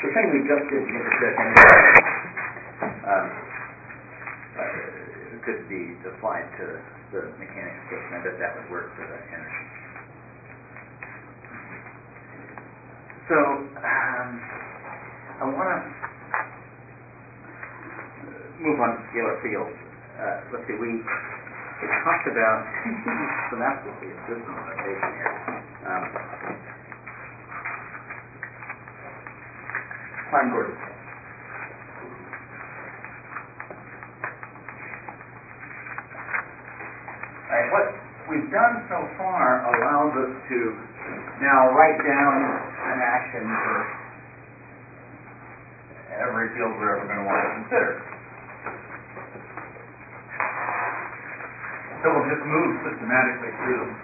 the thing we just did to get the stress energy could be applied to the mechanics case, and I bet that would work for the energy. So, I want to move on to scalar fields. Let's see, we talked about some absolutely abysmal notation here. Klein-Gordon. Right, what we've done so far allows us to now write down an action for every field we're ever going to want to consider. So we'll just move systematically through them.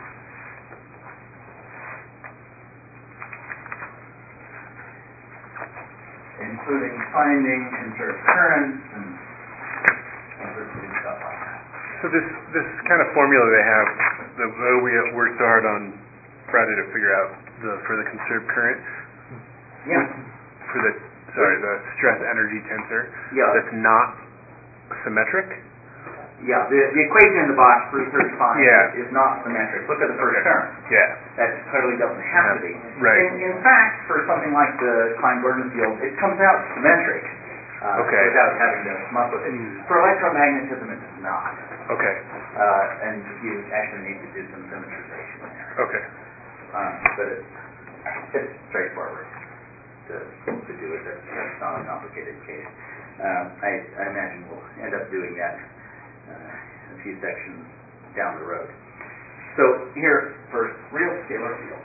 Including finding conserved currents and stuff like that. So this kind of formula they have, the way we worked so hard on Friday to figure out for the conserved current. Yeah. For the stress energy tensor. Yeah. That's not symmetric. Yeah. The equation in the box for search find is not symmetric. Look at the first term. Yeah. That clearly doesn't have to be. Right. In fact, for something like the Klein-Gordon field, it comes out symmetric. Without having to muck with it. For electromagnetism, it does not. Okay. And you actually need to do some symmetrization there. Okay. But it's straightforward to do it. That's not a complicated case. I imagine we'll end up doing that a few sections down the road. So here, first, real scalar fields.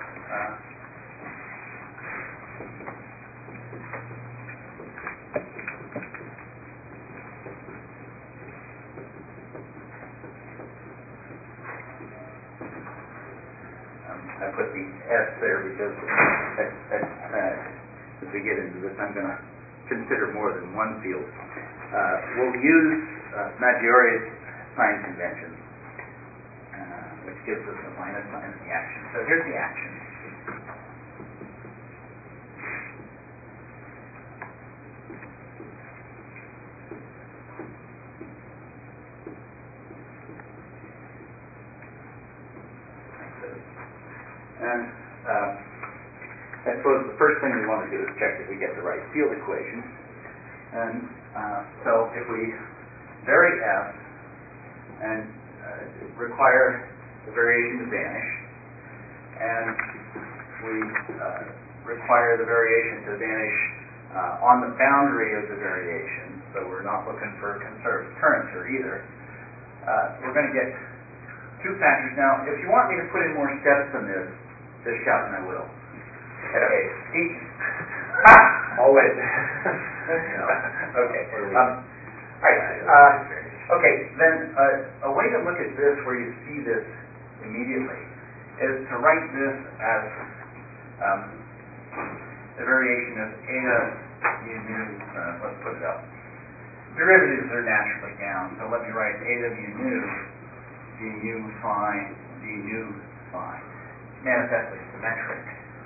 I put the S there because as we get into this, I'm going to consider more than one field. We'll use Maggiori's sign convention, which gives us a minus sign in the action. So here's the action. And I suppose the first thing we want to do is check that we get the right field equation. And so if we vary F and require the variation to vanish, and we require the variation to vanish on the boundary of the variation, so we're not looking for conserved currents here either, we're going to get two factors. Now, if you want me to put in more steps than this, just shout and I will. Okay. Always. Okay. Okay. Then a way to look at this, where you see this immediately, is to write this as the variation of eta mu nu. Let's put it up. Derivatives are naturally down, so let me write eta mu nu d nu phi d nu phi. Manifestly symmetric.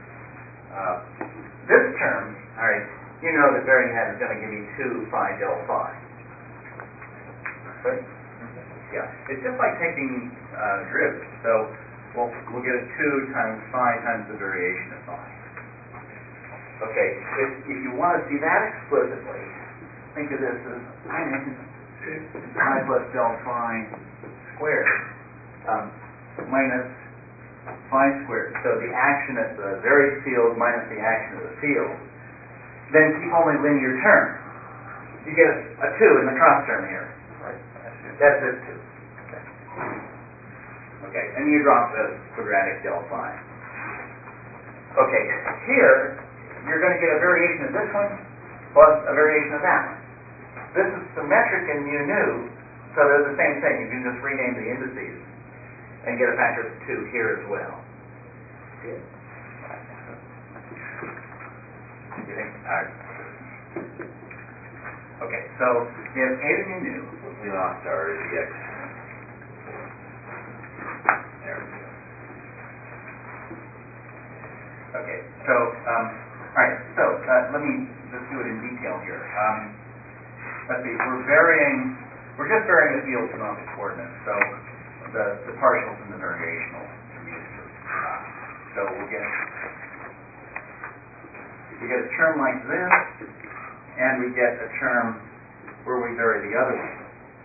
This term, all right, you know that varying that is going to give me 2 phi del phi. Right? Yeah. It's just like taking derivative. So we'll get a 2 times phi times the variation of phi. Okay. If you want to see that explicitly, think of this as phi plus del phi squared minus phi squared. So the action at the varied field minus the action of the field. Then keep only linear terms. You get a 2 in the cross term here. That's it too. Okay, and you drop the quadratic del phi. Okay, here you're going to get a variation of this one plus a variation of that one. This is symmetric in mu nu, so they're the same thing. You can just rename the indices and get a factor of 2 here as well. Good. You think? All right. Okay, so we have eta mu nu. We lost our dx. There we go. Okay, so all right. So let me just do it in detail here. Let's see, we're just varying the fields, not the coordinates. So the partials and the variational are used to. So we get a term like this, and we get a term where we vary the other way.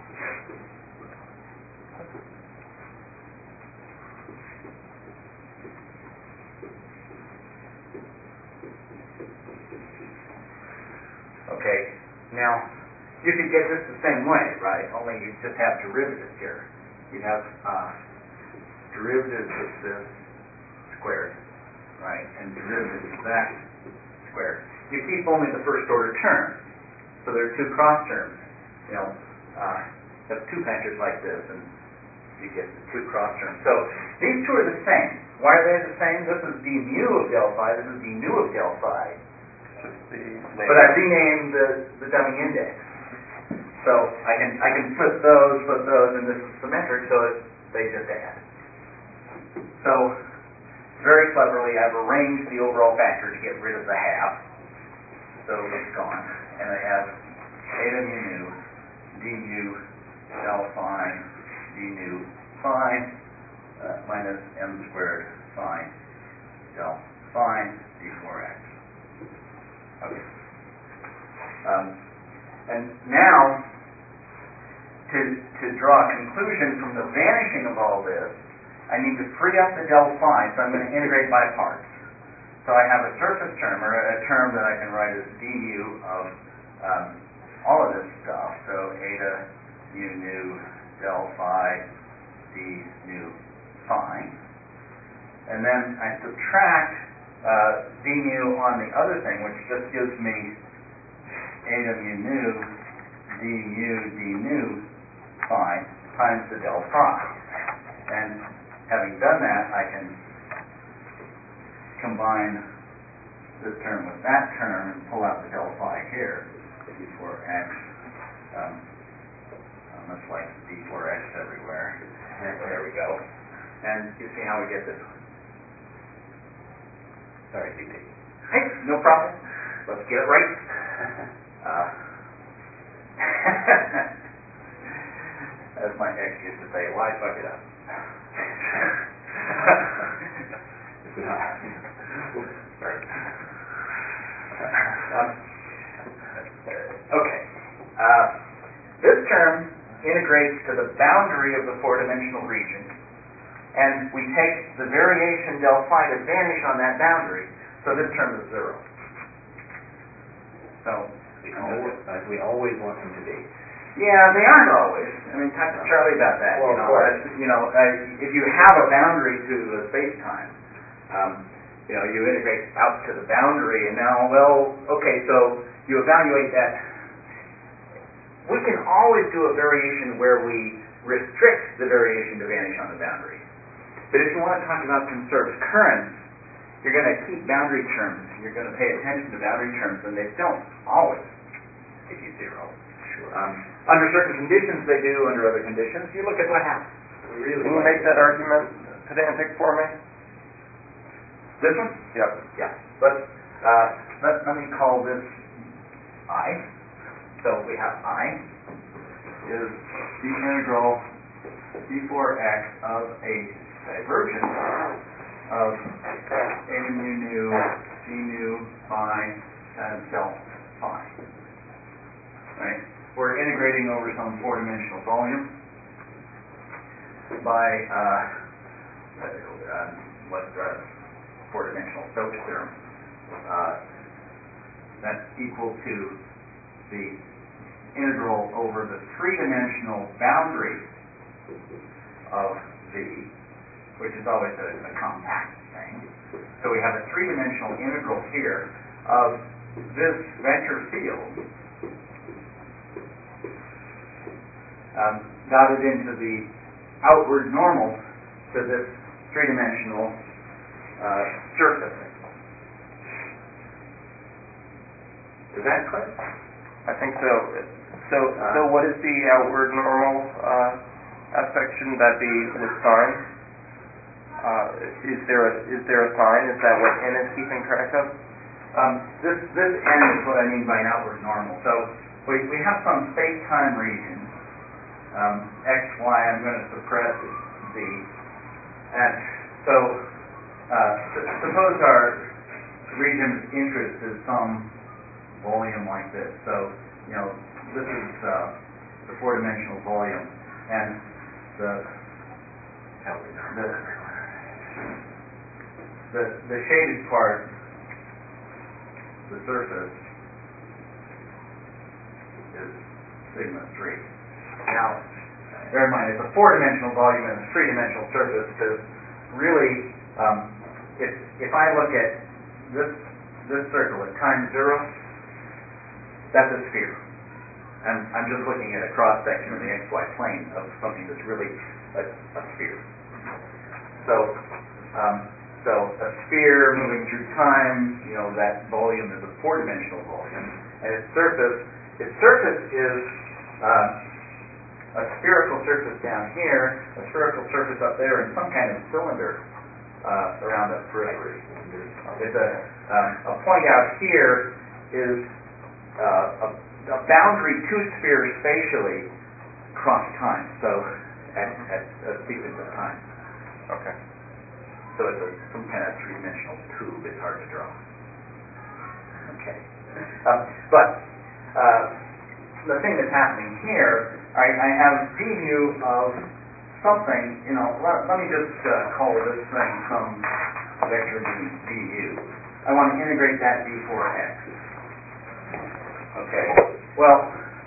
Okay, now you could get this the same way, right? Only you just have derivatives here. You have derivatives of this squared, right, and derivatives of that squared. You keep only the first order term, so there are two cross terms. You know, have two factors like this, and you get the two cross terms. So these two are the same. Why are they the same? This is d mu of del phi. This is d nu of del phi. But I renamed the dummy index. So I can flip those, and this is symmetric, so they just add. So very cleverly, I've arranged the overall factor to get rid of the half. So it's gone, and I have eta mu nu du del phi d nu phi minus m squared phi del phi d4x. Okay. And now, to draw a conclusion from the vanishing of all this, I need to free up the del phi, so I'm going to integrate by parts. So I have a surface term, or a term that I can write as du of all of this stuff. So eta mu nu del phi d nu phi. And then I subtract d mu on the other thing, which just gives me eta mu nu d nu phi times the del phi. And having done that, I can combine this term with that term and pull out the del phi here, d4x. Let's like d4x everywhere. There we go. And you see how we get this one. Sorry, CP. Hey, no problem. Let's get it right. As my ex used to say, why fuck it up? Sorry. Okay. This term integrates to the boundary of the four-dimensional region, and we take the variation del phi to vanish on that boundary, so this term is zero. So we always want them to be. Yeah, they aren't always. I mean, talk to Charlie about that. Well, If you have a boundary to a space-time, you integrate out to the boundary, and now, so you evaluate that. We can always do a variation where we restrict the variation to vanish on the boundary. But if you want to talk about conserved currents, you're going to keep boundary terms. You're going to pay attention to boundary terms, and they don't always give you zero. Sure. Under certain conditions, they do. Under other conditions, you look at what happens. Can you make that argument pedantic for me? This one? Yep. Yeah. Let me call this I. So we have I is the integral d4x of a divergence of eta mu nu d nu phi times del phi. Right? We're integrating over some four-dimensional volume by four-dimensional Stokes theorem. That's equal to the integral over the three-dimensional boundary of V, which is always a compact thing. So we have a three-dimensional integral here of this vector field dotted into the outward normal to this three-dimensional surface. Is that clear? I think so. So what is the outward normal aspect? Shouldn't that be with sign? Is there a sign? Is that what n is keeping track of? This N is what I mean by an outward normal. So we have some space-time region, X, Y. I'm going to suppress Z, and so suppose our region of interest is some volume like this. So this is the four-dimensional volume, and the shaded part, the surface, is sigma 3. Now, bear in mind, it's a four-dimensional volume and a three-dimensional surface. To really, if I look at this circle at time 0, that's a sphere. And I'm just looking at a cross-section of the xy plane of something that's really a sphere. So a sphere moving through time, that volume is a four-dimensional volume, and its surface is a spherical surface down here, a spherical surface up there, and some kind of cylinder around the periphery. It's a point out here is a boundary two spheres spatially across time, so at a sequence of time. Okay. So it's some kind of three-dimensional tube. It's hard to draw. Okay. But the thing that's happening here, I have d mu of something, let me just call this thing some vector du. I want to integrate that d for x. Okay. Well,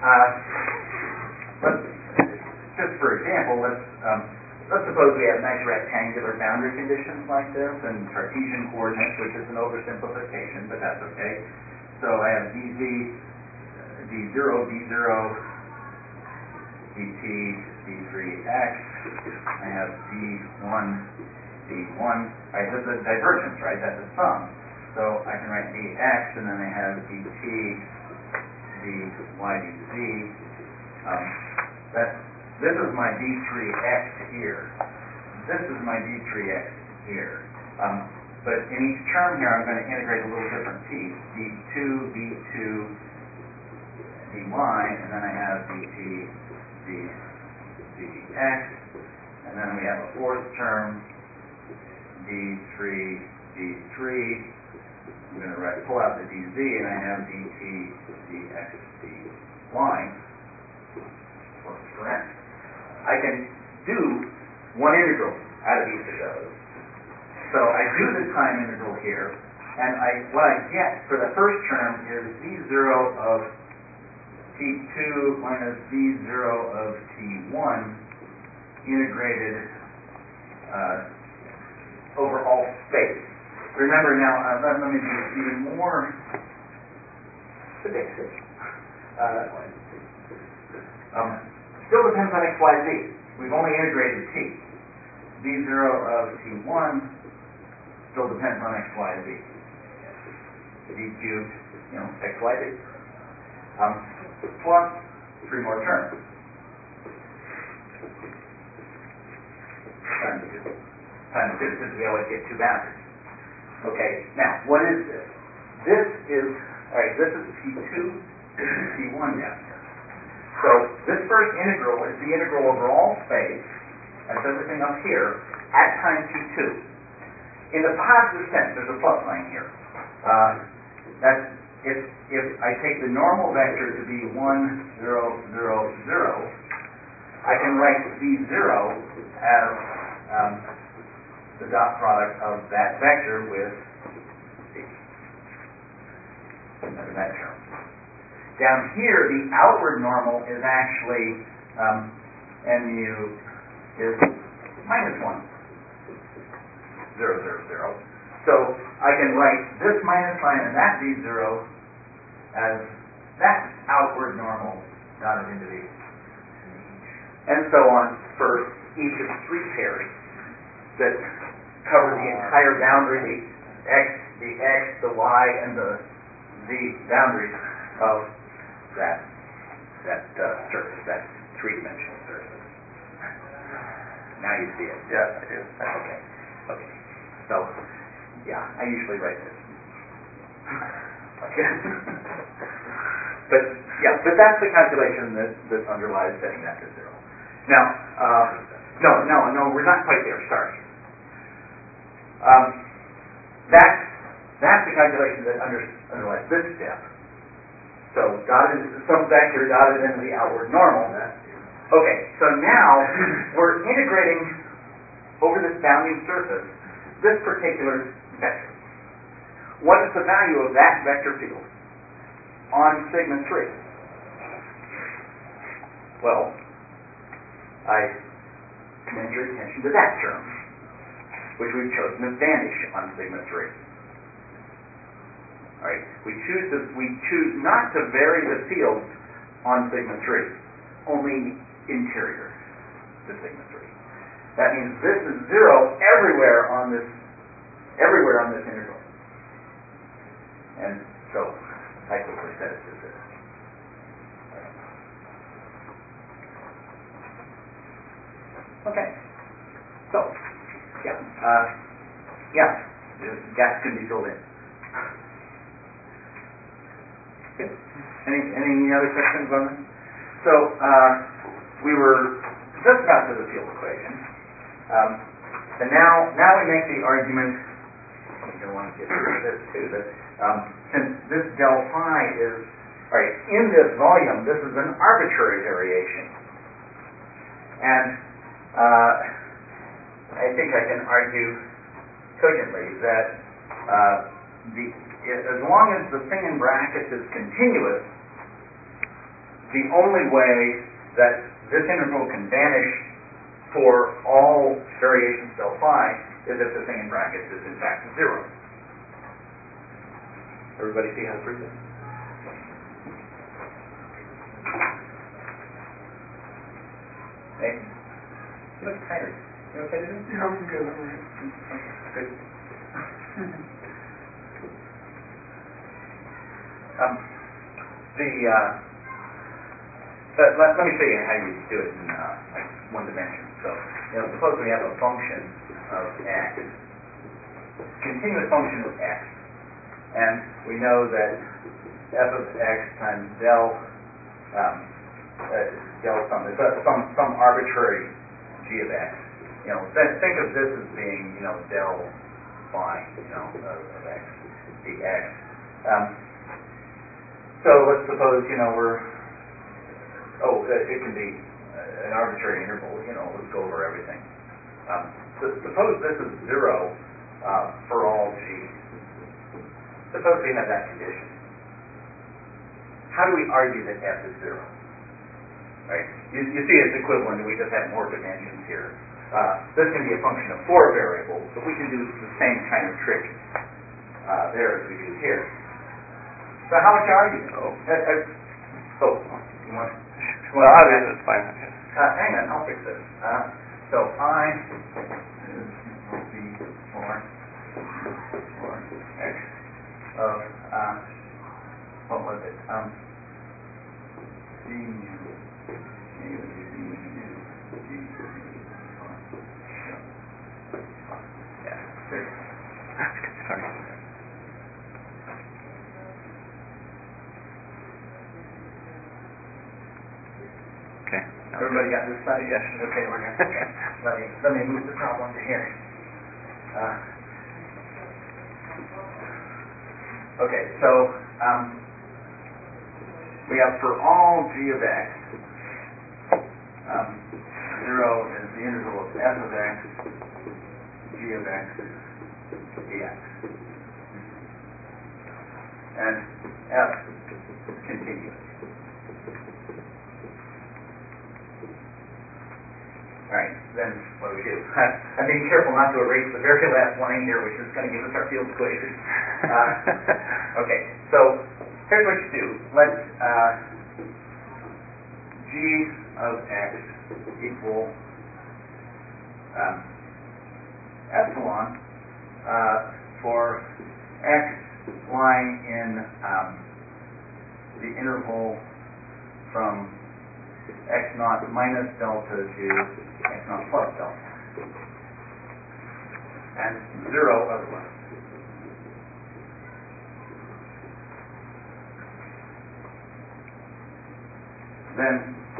just for example, let's suppose we have nice rectangular boundary conditions like this in Cartesian coordinates, which is an oversimplification, but that's okay. So I have dz, d0, d0, dt, d3x. I have d1, d1. Right, this is a divergence, right? That's a sum. So I can write dx, and then I have dt, dy, dz. This is my d3x here. This is my d3x here. But in each term here, I'm going to integrate a little different piece. d2, d2, dy, and then I have dt, dx, and then we have a fourth term, d3, d3. I'm going to pull out the dz, and I have dt, dx, dy. Works for n. I can do one integral out of each of those. So I do the time integral here, and what I get for the first term is d0 of t2 minus d0 of t1 integrated over all space. Remember now, let me be even more basic. Still depends on x, y, z. We've only integrated t. d0 of t1 still depends on x, y, z. d cubed, x, y, z. Plus three more terms. Times 2, since we always get two boundaries. Okay, now, what is this? This is t2, this is t1 down here. So this first integral is the integral over all space, that's everything up here, at time t2. In the positive sense, there's a plus sign here. That's if I take the normal vector to be 1, 0, 0, 0, I can write z0 as the dot product of that vector with z. Remember that term. Down here, the outward normal is actually mu is minus 1, 0, 0, 0. So I can write this minus sign and that z0 as that outward normal dotted into these. And so on for each of three pairs that cover the entire boundary, the x, the y, and the z boundaries of that surface, that three-dimensional surface. Now you see it. Yes, I do. Okay. So, yeah, I usually write this. Okay. But that's the calculation that underlies setting that to 0. Now, no, we're not quite there. Sorry. That's the calculation that underlies this step. So some vector dotted into the outward normal. Okay, so now we're integrating over this bounding surface this particular vector. What is the value of that vector field on sigma 3? Well, I commend your attention to that term, which we've chosen to vanish on sigma 3. All right, we choose not to vary the field on sigma 3, only interior to sigma 3. That means this is 0 everywhere on this integral. And so I quickly set it to 0. Okay. So, gaps can be filled in. Good. Any other questions on this? So, we were just about to the field equation. And now we make the argument, I'm going to want to get rid of this too, that since this del phi is, all right, in this volume, this is an arbitrary variation. And I think I can argue cogently that as long as the thing in brackets is continuous, the only way that this integral can vanish for all variations del phi is if the thing in brackets is in fact 0. Everybody see how to prove this? Hey, you look tired. You okay to do? Yeah, I'm good. Good. Let me show you how you do it in like one dimension. So, suppose we have a function of x, continuous function of x, and we know that f of x times del sum is some arbitrary g of x. Think of this as being del phi of x dx. So let's suppose it can be an arbitrary interval. Let's go over everything. Suppose this is 0 for all g. Suppose we have that condition. How do we argue that f is 0? Right? You see it's equivalent, and we just have more dimensions here. This can be a function of 4 variables, but we can do the same kind of trick there as we do here. So how would you argue it? You want? Well, obviously it's fine. Hang on, I'll fix this. So I will be for x of what was it? D mu Sorry. Okay. Everybody got this side? Yes. Okay, we're good. Okay. Let me move the problem to here. Okay, so we have for all g of x, 0 is the integral of f of x, g of x, dx. And f is continuous. Alright, then what do we do? I'm being careful not to erase the very last line here, which is going to give us our field equation. Okay, so here's what you do. Let g of x equal epsilon for x lying in the interval from x naught minus delta to x naught plus delta, and 0 otherwise. then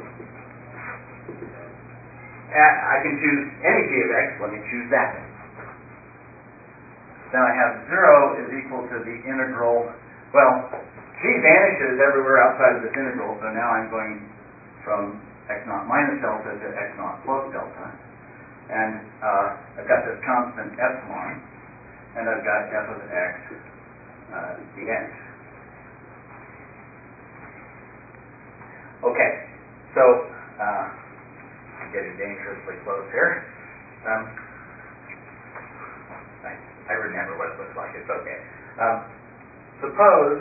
I can choose any g of x. Let me choose that then. Then I have 0 is equal to the integral. Well, g vanishes everywhere outside of this integral, so now I'm going from x naught minus delta to x naught plus delta. And I've got this constant epsilon, and I've got f of x dx. Okay, so I'm getting dangerously close here. I remember what it looks like. It's okay. Suppose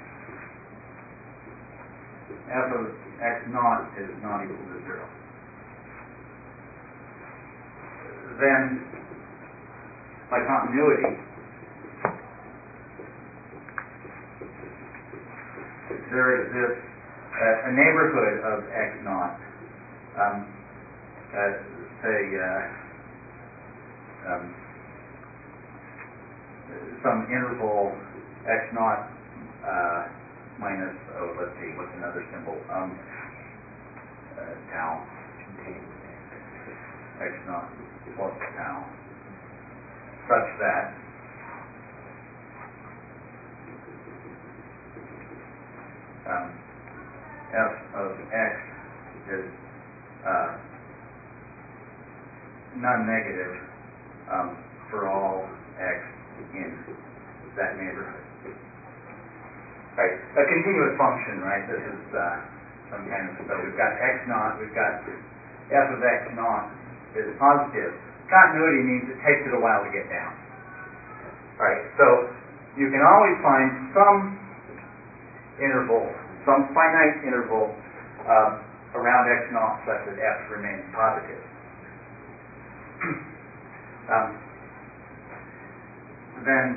f of x naught is not equal to 0. Then my continuity there exists a neighborhood of x naught, say some interval x naught minus, let's see, what's another symbol? Tau. X naught plus tau, such that f of x is non-negative for all x in that neighborhood. Right, a continuous function, right? This is some kind of, so we've got x naught, we've got f of x naught is positive. Continuity means it takes it a while to get down. Right, so you can always find some interval, some finite interval around x naught such that f remains positive. Then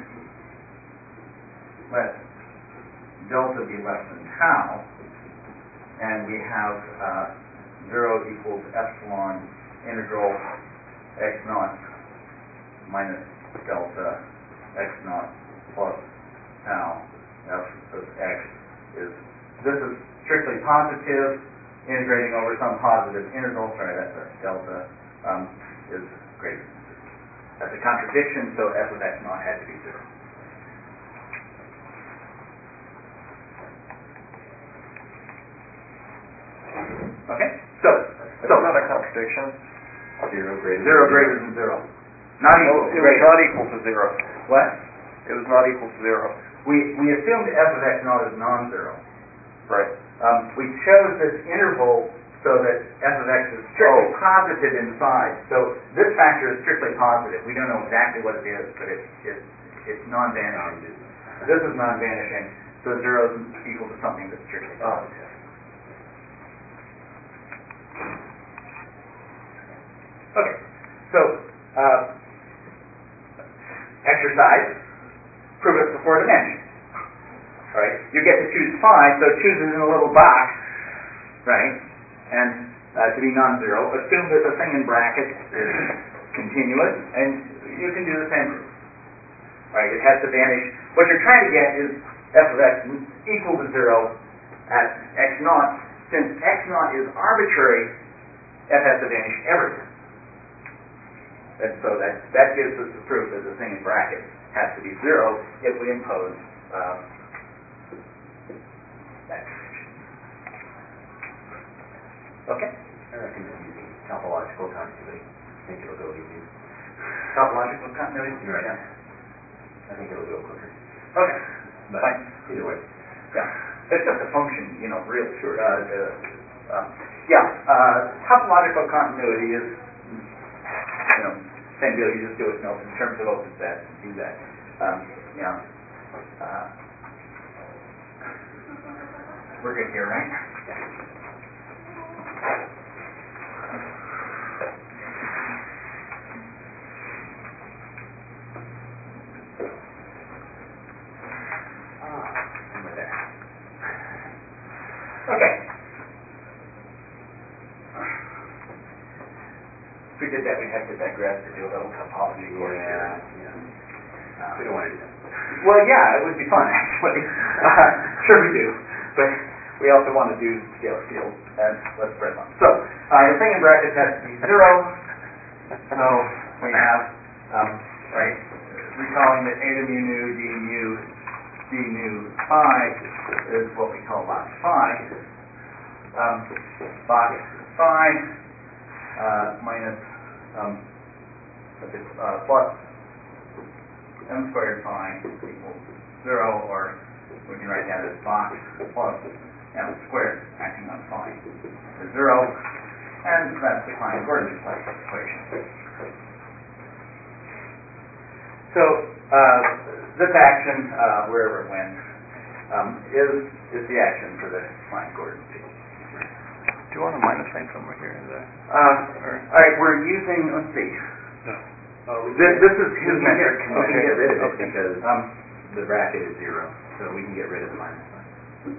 let delta be less than tau, and we have 0 equals epsilon integral x naught minus delta x naught plus tau f of x is, this is strictly positive, integrating over some positive integral, sorry, that's a delta, is greater than 0. That's a contradiction, so f of x naught had to be 0. Okay? So it's not a contradiction. 0 greater than 0. Not equal. It was not equal to 0. What? It was not equal to 0. We assumed f of x naught is non-zero. Right. We chose this interval so that f of x is strictly positive inside. So this factor is strictly positive. We don't know exactly what it is, but it's non-vanishing. This is non-vanishing, so 0 is equal to something that's strictly positive. Okay, so exercise, prove it for 4 dimensions. Right? You get to choose 5, so it chooses in a little box, right? And to be non-zero, assume that the thing in brackets is continuous, and you can do the same proof. Right? It has to vanish. What you're trying to get is f of x equal to 0 at x naught. Since x naught is arbitrary, f has to vanish everywhere. And so that gives us the proof that the thing in brackets has to be 0 if we impose that condition. Okay? I recommend using topological continuity. I think it'll go easy. Topological continuity? Right. Yeah. I think it'll go quicker. Okay. But fine. Either way. Yeah. It's just a function, really. Sure. Topological continuity is, same deal. You just do it in terms of open sets and do that. We're good here, right? Yeah. I'm with that. Okay. If we did that, we'd have to digress to do a little topology course. Yeah. We don't want to do that. Well, yeah, it would be fun, actually. Sure we do. But we also want to do scale field, and let's press on. So, the thing in brackets has to be 0, so we have, right, recalling that eta mu nu d nu phi is what we call box phi. Box phi minus plus m squared phi equals 0, or we can write that as box plus m squared acting on phi is 0, and that's the Klein coordinate equation. So this action, wherever it went, is the action for the Klein coordinate field. Do you want a minus sign somewhere here? All right, we're using, let's see. This is his metric. We can get rid of it because the bracket is 0, so we can get rid of the minus sign.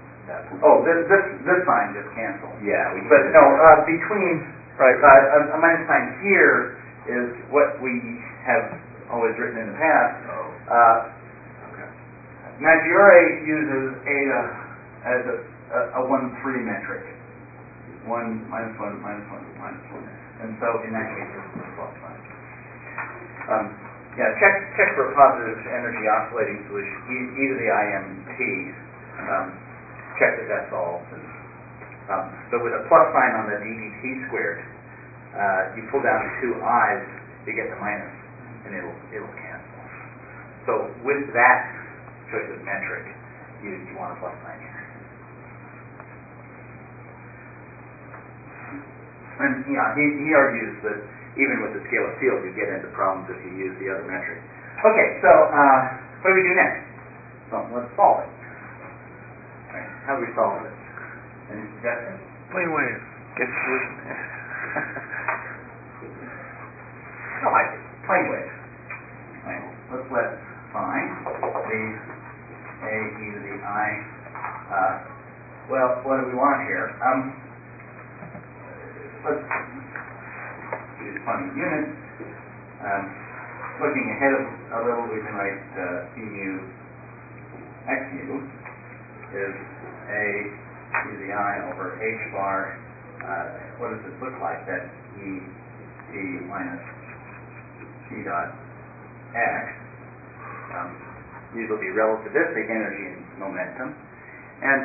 This sign just canceled. Yeah, we can. But no, between a minus sign here is what we have always written in the past. Okay. Maggiore uses eta as a 1-3 metric. 1, minus 1, minus 1, minus 1. And so in that case, this is a plus sign. Check for a positive energy oscillating solution, e to the IMT. Check that that's all. So with a plus sign on the ddt squared, you pull down the two i's, you get the minus, and it'll cancel. So with that choice of metric, you want a plus sign here. And he argues that even with the scalar field, you get into problems if you use the other metric. Okay, so what do we do next? Well, let's solve it. All right, how do we solve this? Any suggestions? Plane wave. Guess solution. I like it. Plane wave. Right. Let's let phi be a e to the I. Well, what do we want here? Let's use funny units. Looking ahead a little, we can write p mu x mu is a e to the I over h bar. What does this look like? That's e t minus t dot x. These will be relativistic energy and momentum. And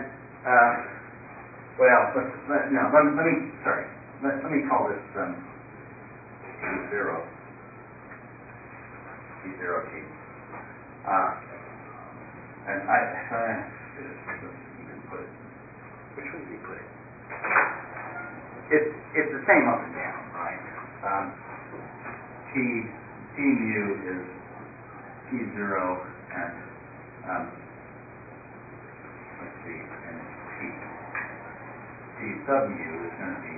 let me call this T0 T. And you can put it. Which way did he put it? It's the same up and down, right? T mu is T0 and let's see, and T sub mu is going to be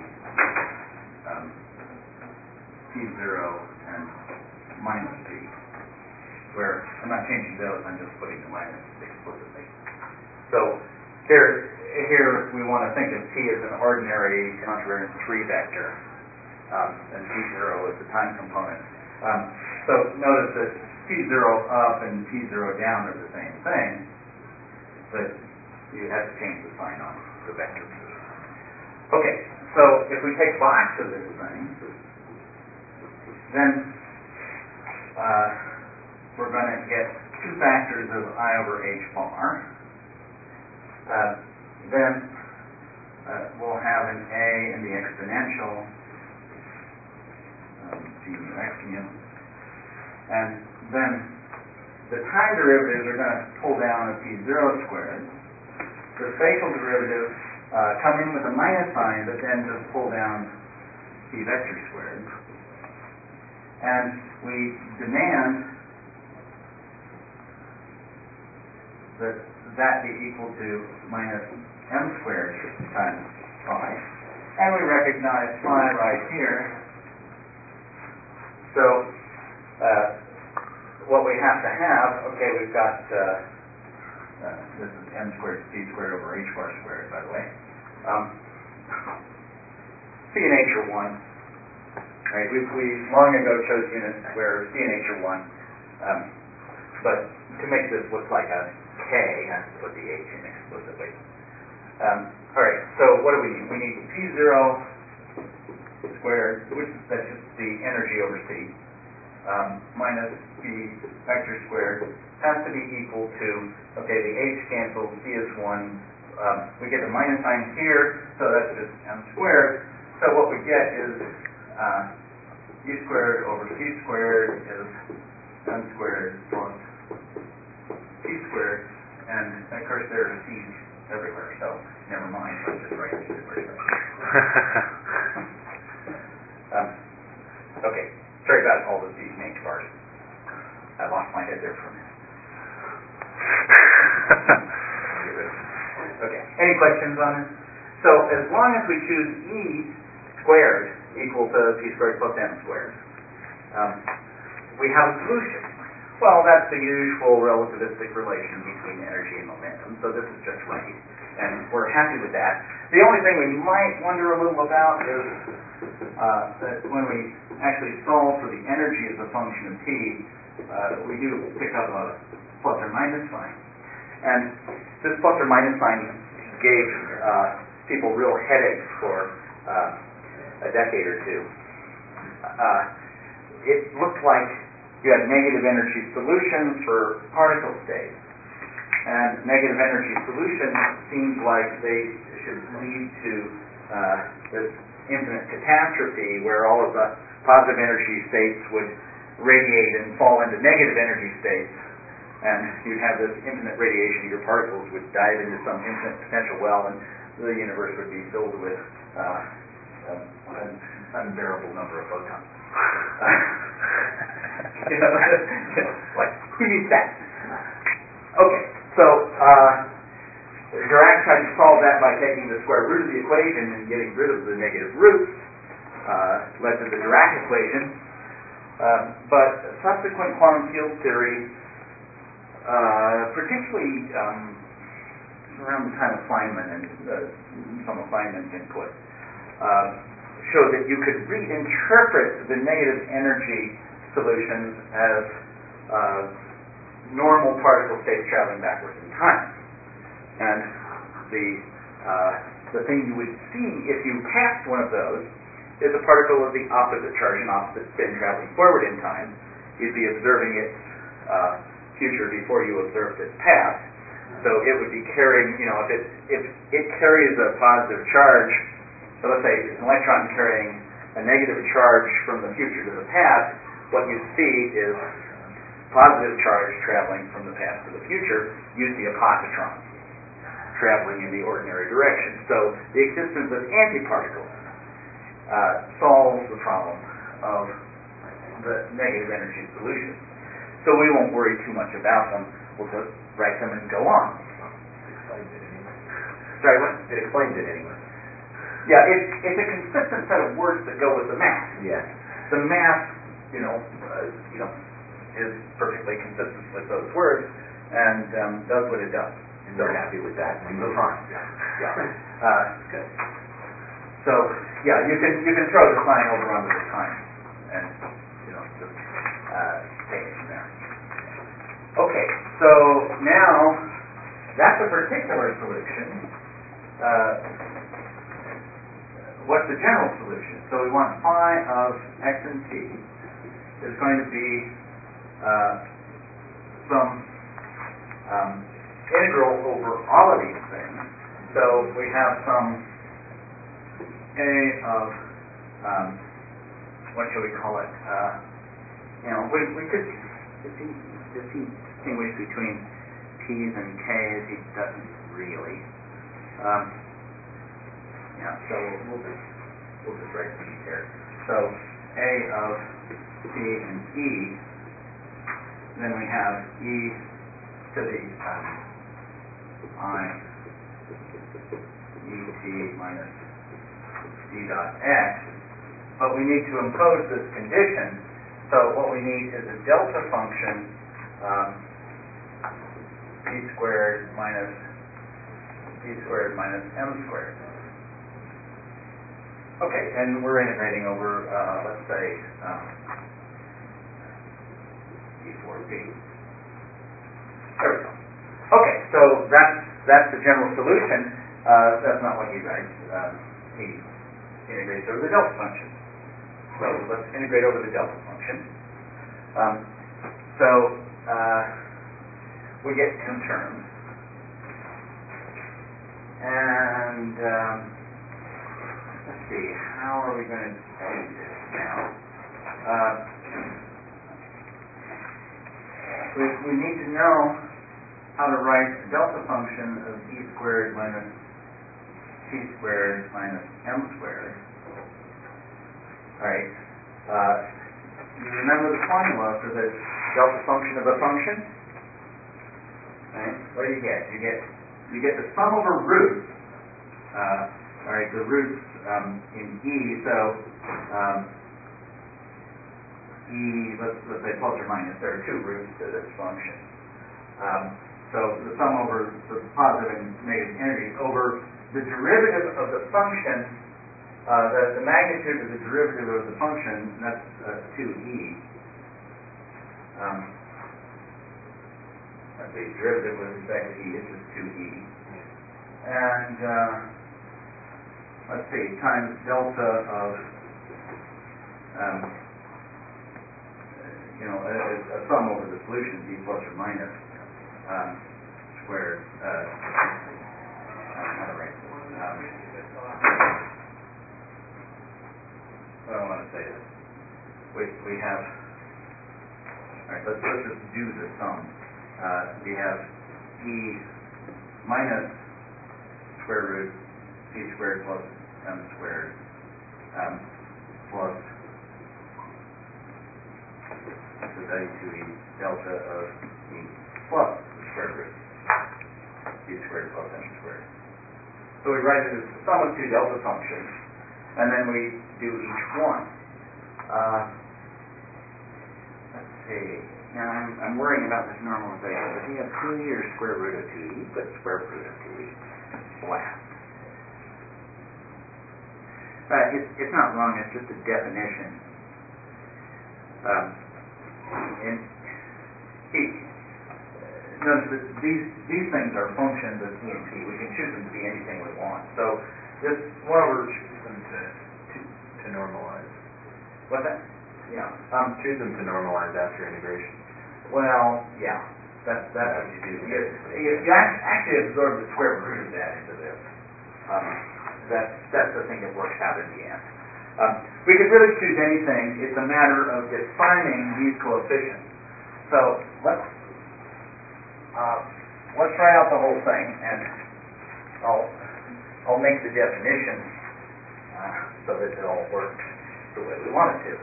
T0 and minus P, where I'm not changing those, I'm just putting the minus explicitly. So here we want to think of T as an ordinary contrarian 3 vector, and T0 is the time component. So notice that T0 up and T0 down are the same thing, but you have to change the sign on the vector P. Okay, so if we take box of this thing, then we're going to get two factors of I over h bar. Then we'll have an A in the exponential d mu x mu, and then the time derivatives are going to pull down a P0 squared. The spatial derivatives come in with a minus sign, but then just pull down P vector squared. And we demand that be equal to minus m squared times phi. And we recognize phi right here. So what we have to have, okay, we've got, this is m squared to p squared over h bar squared, by the way. C and h are 1. Right, we long ago chose units where C and H are 1, but to make this look like a K, I have to put the H in explicitly. So what do we need? We need P0 squared, which that's just the energy over C, minus P vector squared has to be equal to, okay, the H cancels, C is 1. We get the minus sign here, so that's just M squared. So what we get is E squared over C squared is M squared plus P squared, and of course there are C's everywhere, so never mind, let's just write C squared. Okay, sorry about all of these named bars. I lost my head there for a minute. Okay, any questions on this? So as long as we choose E squared equal to P squared plus M squared, we have a solution. Well, that's the usual relativistic relation between energy and momentum, so this is just right, and we're happy with that. The only thing we might wonder a little about is that when we actually solve for the energy as a function of T, we do pick up a plus or minus sign. And this plus or minus sign gave people real headaches for a decade or two. It looked like you had negative energy solutions for particle states. And negative energy solutions seems like they should lead to this infinite catastrophe where all of the positive energy states would radiate and fall into negative energy states, and you'd have this infinite radiation. Your particles would dive into some infinite potential well, and the universe would be filled with an unbearable number of photons. Like, who needs that? Okay, so Dirac tried to solve that by taking the square root of the equation and getting rid of the negative roots, led to the Dirac equation. But subsequent quantum field theory, particularly around the time of Feynman and some of Feynman's input, showed that you could reinterpret the negative energy solutions as normal particle states traveling backwards in time. And the thing you would see if you passed one of those is a particle of the opposite charge and opposite spin traveling forward in time. You'd be observing its future before you observed its past. So it would be carrying, if it carries a positive charge, so let's say an electron carrying a negative charge from the future to the past, what you see is positive charge traveling from the past to the future. You see a positron traveling in the ordinary direction. So the existence of antiparticles solves the problem of the negative energy solution. So we won't worry too much about them. We'll just write them and go on. It explains it anyway. Sorry, what? It explains it anyway. Yeah, it's a consistent set of words that go with the math. Yeah. The math, is perfectly consistent with those words and does what it does. And we're happy with that. We move on. Yeah. Good. So yeah, you can throw the sign over onto the sign and just take it from there. Okay, so now that's a particular solution. What's the general solution? So we want phi of x and t is going to be some integral over all of these things. So we have some a of what shall we call it? We could distinguish between p's and k's. He doesn't really. So we'll just write p here. So a of t and e. Then we have e to the I et minus d dot x. But we need to impose this condition. So what we need is a delta function p squared minus m squared. Okay, and we're integrating over, let's say, d4b. There we go. Okay, so that's the general solution. That's not what he writes. He integrates over the delta function. So let's integrate over the delta function. We get two terms. And let's see, how are we going to do this now? We need to know how to write a delta function of e squared minus t squared minus m squared. All right. You remember the formula for the delta function of a function? Right? What do you get? You get the sum over roots. All right, the roots in e. So e, let's say plus or minus. There are two roots to this function. So the sum over the positive and negative entities over the derivative of the function. The magnitude of the derivative of the function, that's 2e. Let's see, derivative with respect to e is just 2e. And let's see, times delta of, a sum over the solution, d plus or minus squared. How to write this? I don't want to say this. We have. All right, let's just do the sum. We have e minus square root t squared plus m squared plus the value 2e delta of e plus the square root t squared plus m squared. So we write it as the sum of two delta functions, and then we do each one. Let's see. Now I'm worrying about this normalization. If you have 2e or square root of 2e, put square root of 2e. Wow. It's not wrong. It's just a definition. And notice that these things are functions of e and t. We can choose them to be anything we want. So this 1 over choose them to normalize. What's that? Yeah. Choose them to normalize after integration. Well, yeah. That's what you do. You actually absorb the square root of that into this. That's the thing that works out in the end. We could really choose anything. It's a matter of defining these coefficients. So let's try out the whole thing, and I'll make the definition so that it all works the way we want it to.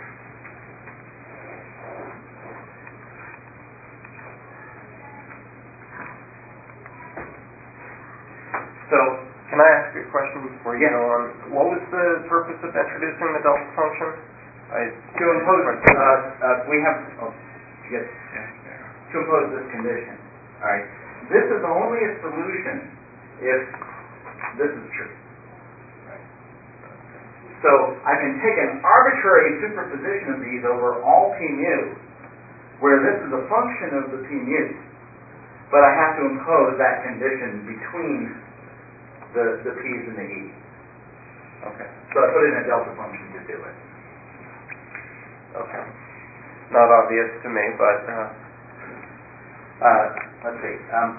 So, can I ask you a question before you go on? What was the purpose of introducing the delta function? To impose, we have, to impose this condition. All right. This is only a solution if this is true. Right. So I can take an arbitrary superposition of these over all p mu, where this is a function of the p mu, but I have to impose that condition between the p's and the e. Okay. So I put in a delta function to do it. Okay. Not obvious to me, but let's see.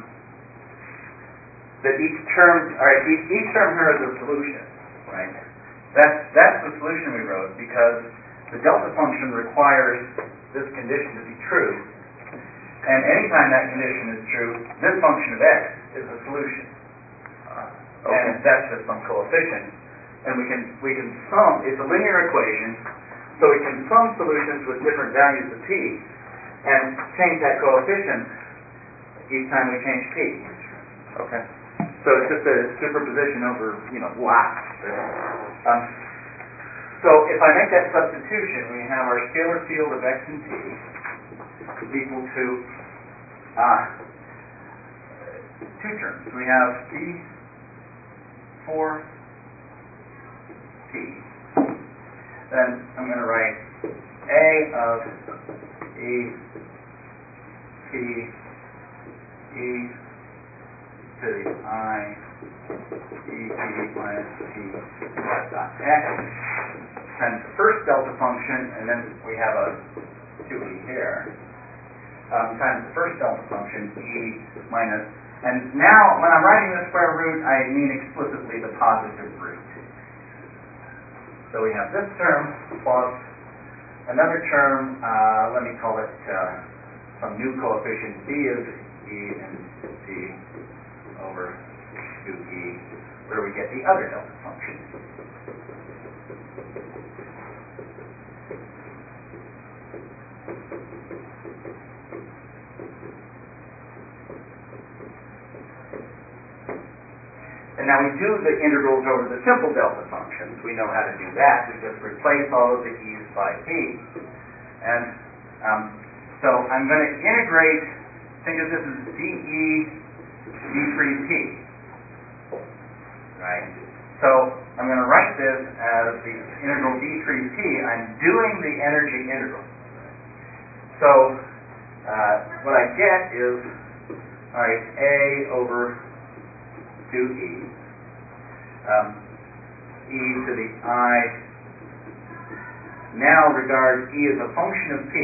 That each term, all right. Each term here is a solution, right? That's the solution we wrote because the delta function requires this condition to be true, and anytime that condition is true, this function of x is a solution. Okay. And that's just some coefficient, and we can sum. It's a linear equation, so we can sum solutions with different values of p, and change that coefficient each time we change p. Okay. So it's just a superposition over lots. So if I make that substitution, we have our scalar field of x and t is equal to two terms. We have e for t. Then I'm going to write a of e t e to the I et minus t dot x times the first delta function, and then we have a 2e here, times the first delta function, e minus, and now when I'm writing the square root, I mean explicitly the positive root. So we have this term plus another term, let me call it some new coefficient, b of e and t over 2e, where we get the other delta function. And now we do the integrals over the simple delta functions. We know how to do that. We just replace all of the e's by p. And so I'm going to integrate, think of this as dE d3p. Right? So I'm going to write this as the integral d3p. I'm doing the energy integral. So what I get is, all right, a over 2e, e to the I, now regard e as a function of p.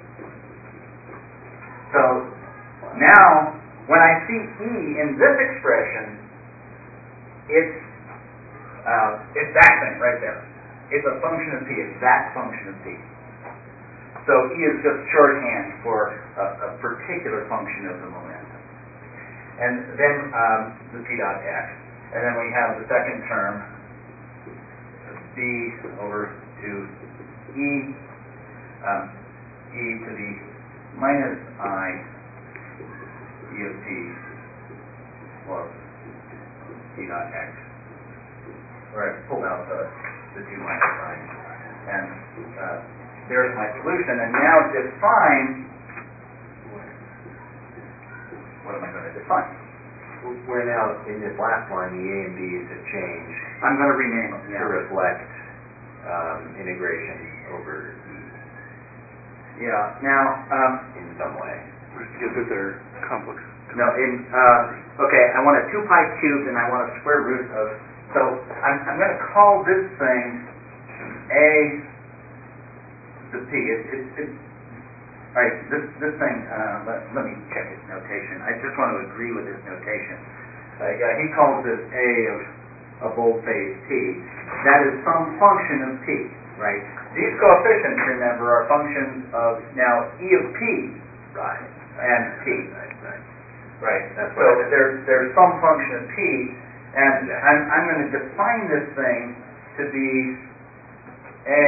So now, when I see e in this expression, it's that thing right there. It's a function of p, it's that function of p. So e is just shorthand for a particular function of the momentum. And then the p dot x. And then we have the second term, b over 2e, e to the minus I e of t plus p dot x, where I pulled out the two minus signs. And there's my solution. And now define, what am I going to define? Where now, in this last line, the a and b's have changed I'm going to rename them, to reflect integration over e. Yeah. Now, in some way. Because if they're complex. no, okay, I want a 2 pi cubed and I want a square root of, so I'm going to call this thing a to p. All right, this thing, let me check its notation. I just want to agree with his notation. He calls this a of boldface t. That is some function of p, right? These coefficients, remember, are functions of now e of p, Right. and p. Right. That's so there's some function of p, and I'm going to define this thing to be a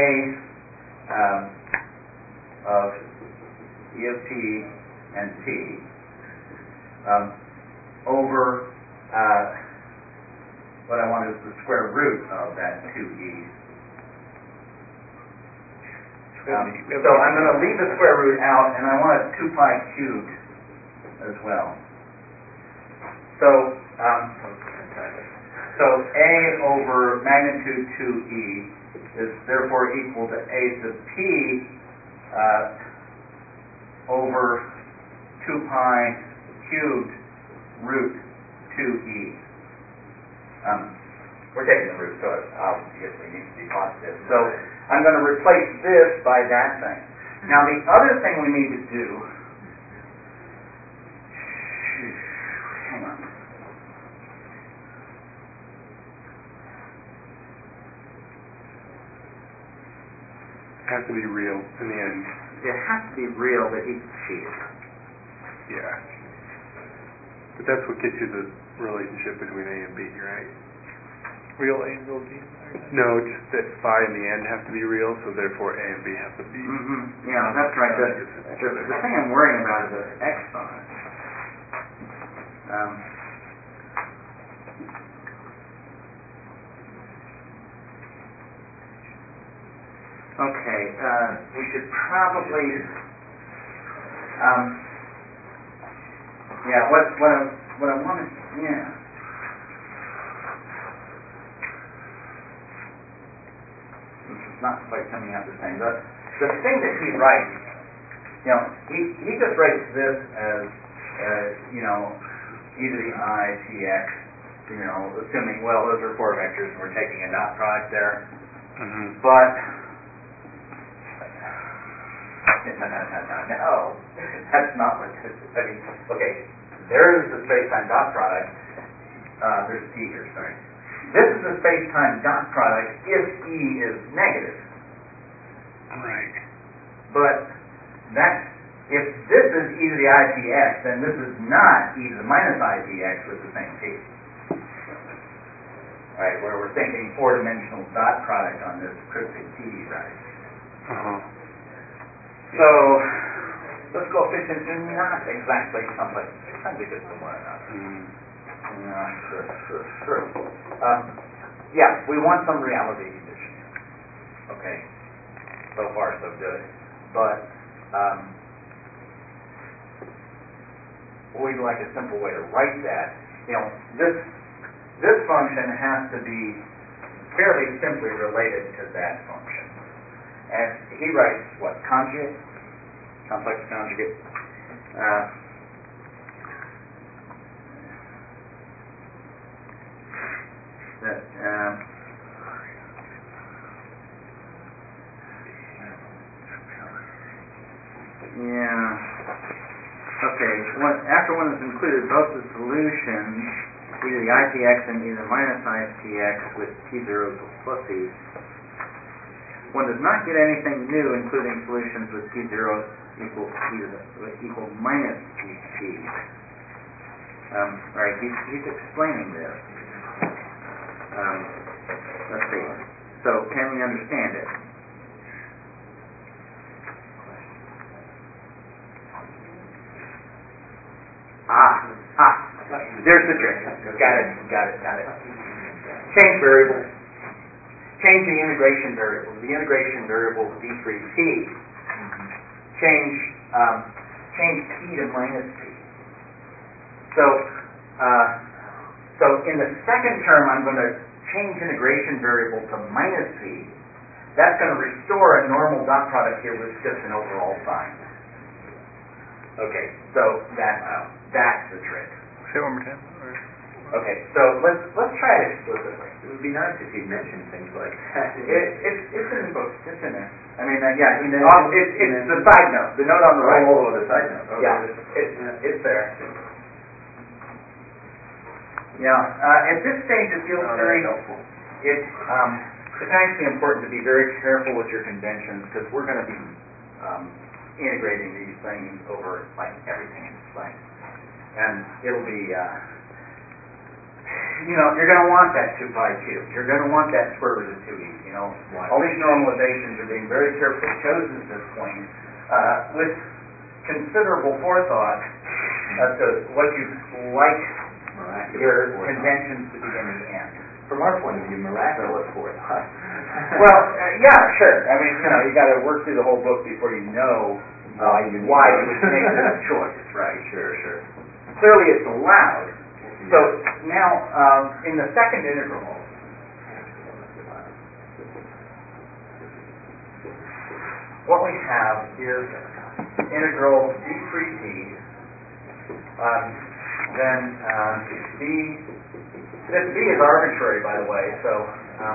of e of t and t over what I want is the square root of that 2e. So I'm going to leave the square root out, and I want a 2 pi cubed as well. So so a over magnitude 2e is therefore equal to a to the p over 2 pi cubed root 2e. We're taking the root, so it obviously needs to be positive. So I'm going to replace this by that thing. Now the other thing we need to do, hang on. It has to be real in the end. It has to be real, but he cheated. Yeah. But that's what gets you the relationship between A and B, right? Real A and real B? No, just that phi in the end have to be real, so therefore A and B have to be. Mm-hmm. Yeah, that's right. The thing I'm worrying about is the exponent. Okay, we should probably. Yeah, what I want to. Yeah. Not quite coming out the same. The thing that he writes, he just writes this as, e to the I tx assuming, well, those are 4 vectors and we're taking a dot product there. Mm-hmm. But, no, that's not what this is. I mean, okay, there's the space-time dot product. There's a T here, sorry. This is the space-time dot product if E is negative. Right. But if this is e to the I P x, then this is not e to the minus I P x with the same T. Right, where we're thinking 4-dimensional dot product on this cryptic T, right? Uh-huh. So, those coefficients are not exactly perpendicular to one another. Yeah, we want some reality condition here. Okay, so far so good. But we'd like a simple way to write that. This function has to be fairly simply related to that function. And he writes what? Conjugate? Complex conjugate? Okay. After one is included, both the solutions, either the IPX and either minus IPX with T0 equals plus E, one does not get anything new, including solutions with T0 equal minus EP. Right, he's explaining this. Let's see. So, can we understand it? There's the trick. Got it. Change variables. Change the integration variable. The integration variable is d3t. Change t to minus t. So in the second term, I'm going to change integration variable to minus p. That's going to restore a normal dot product here with just an overall sign. Okay, so that's the trick. Say it one more time. Okay, so let's try it explicitly. It would be nice if you'd mention things like that. It's in the book. It's in there. I mean, yeah. And then- It's the side note. The note on the right. Oh, the side note. Okay. Yeah, it's there. Yeah. At this stage of field theory, helpful. it's actually important to be very careful with your conventions because we're going to be integrating these things over like everything in plane, and it'll be. You're going to want that 2 pi cubed. You're going to want that square root of 2e. All these normalizations are being very carefully chosen at this point with considerable forethought as to what you'd like your conventions to be in the end. From our point of view, miraculous forethought. Well, yeah, sure. I mean, you got to work through the whole book before you know why you would make this choice, right? Sure. Clearly, it's allowed. So now, in the second integral, what we have is integral d3t, then this b is arbitrary, by the way, so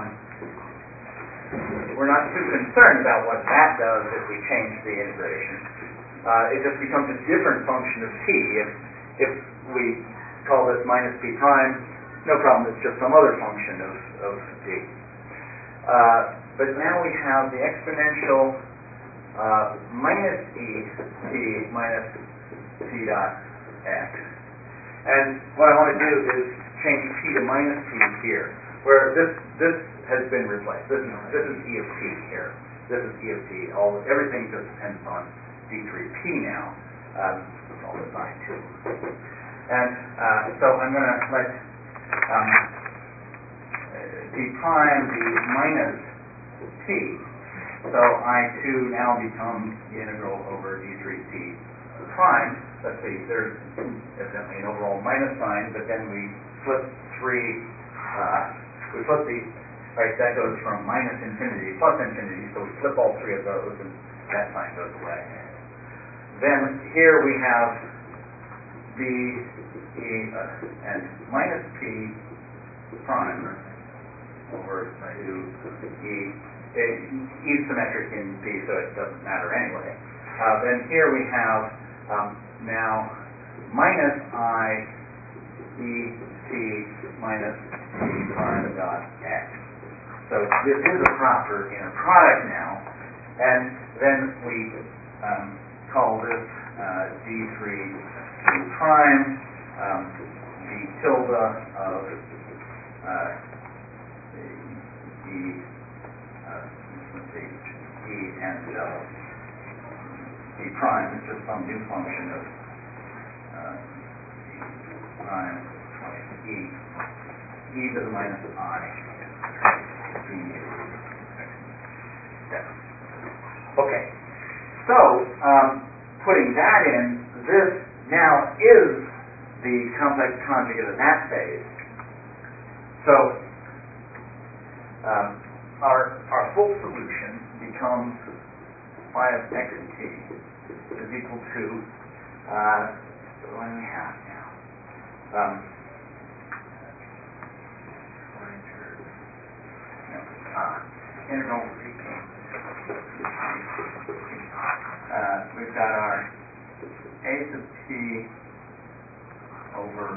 we're not too concerned about what that does if we change the integration. It just becomes a different function of t. If we call this minus p prime, no problem, it's just some other function of t. But now we have the exponential minus e t minus t dot x. And what I want to do is change t to minus t here, where this has been replaced. This is e of t here. This is e of t. Everything just depends on d3p now. It's all assigned to. And so I'm going to let t prime be minus t. So I2 now becomes the integral over d3t prime. Let's see, there's evidently an overall minus sign, but then we flip that goes from minus infinity to plus infinity, so we flip all 3 of those, and that sign goes away. Then here we have b, e, and minus p prime over to E. E is symmetric in P, so it doesn't matter anyway. Then here we have now minus I E T minus P prime dot X. So this is a proper inner product now, and then we call this D3 P prime, D tilde of E and D prime is just some new function of D prime E to the minus I. Okay, so putting that in, this now is the complex conjugate of that phase. So our full solution becomes phi of x t is equal to what do we have now? Integral. We've got our a sub t over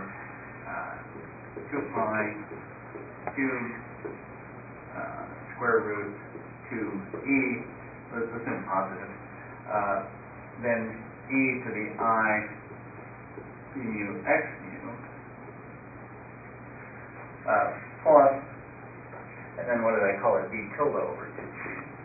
2 pi cubed square root 2e, let's assume positive, then e to the I p mu x mu plus, and then what did I call it, d tilde over 2t.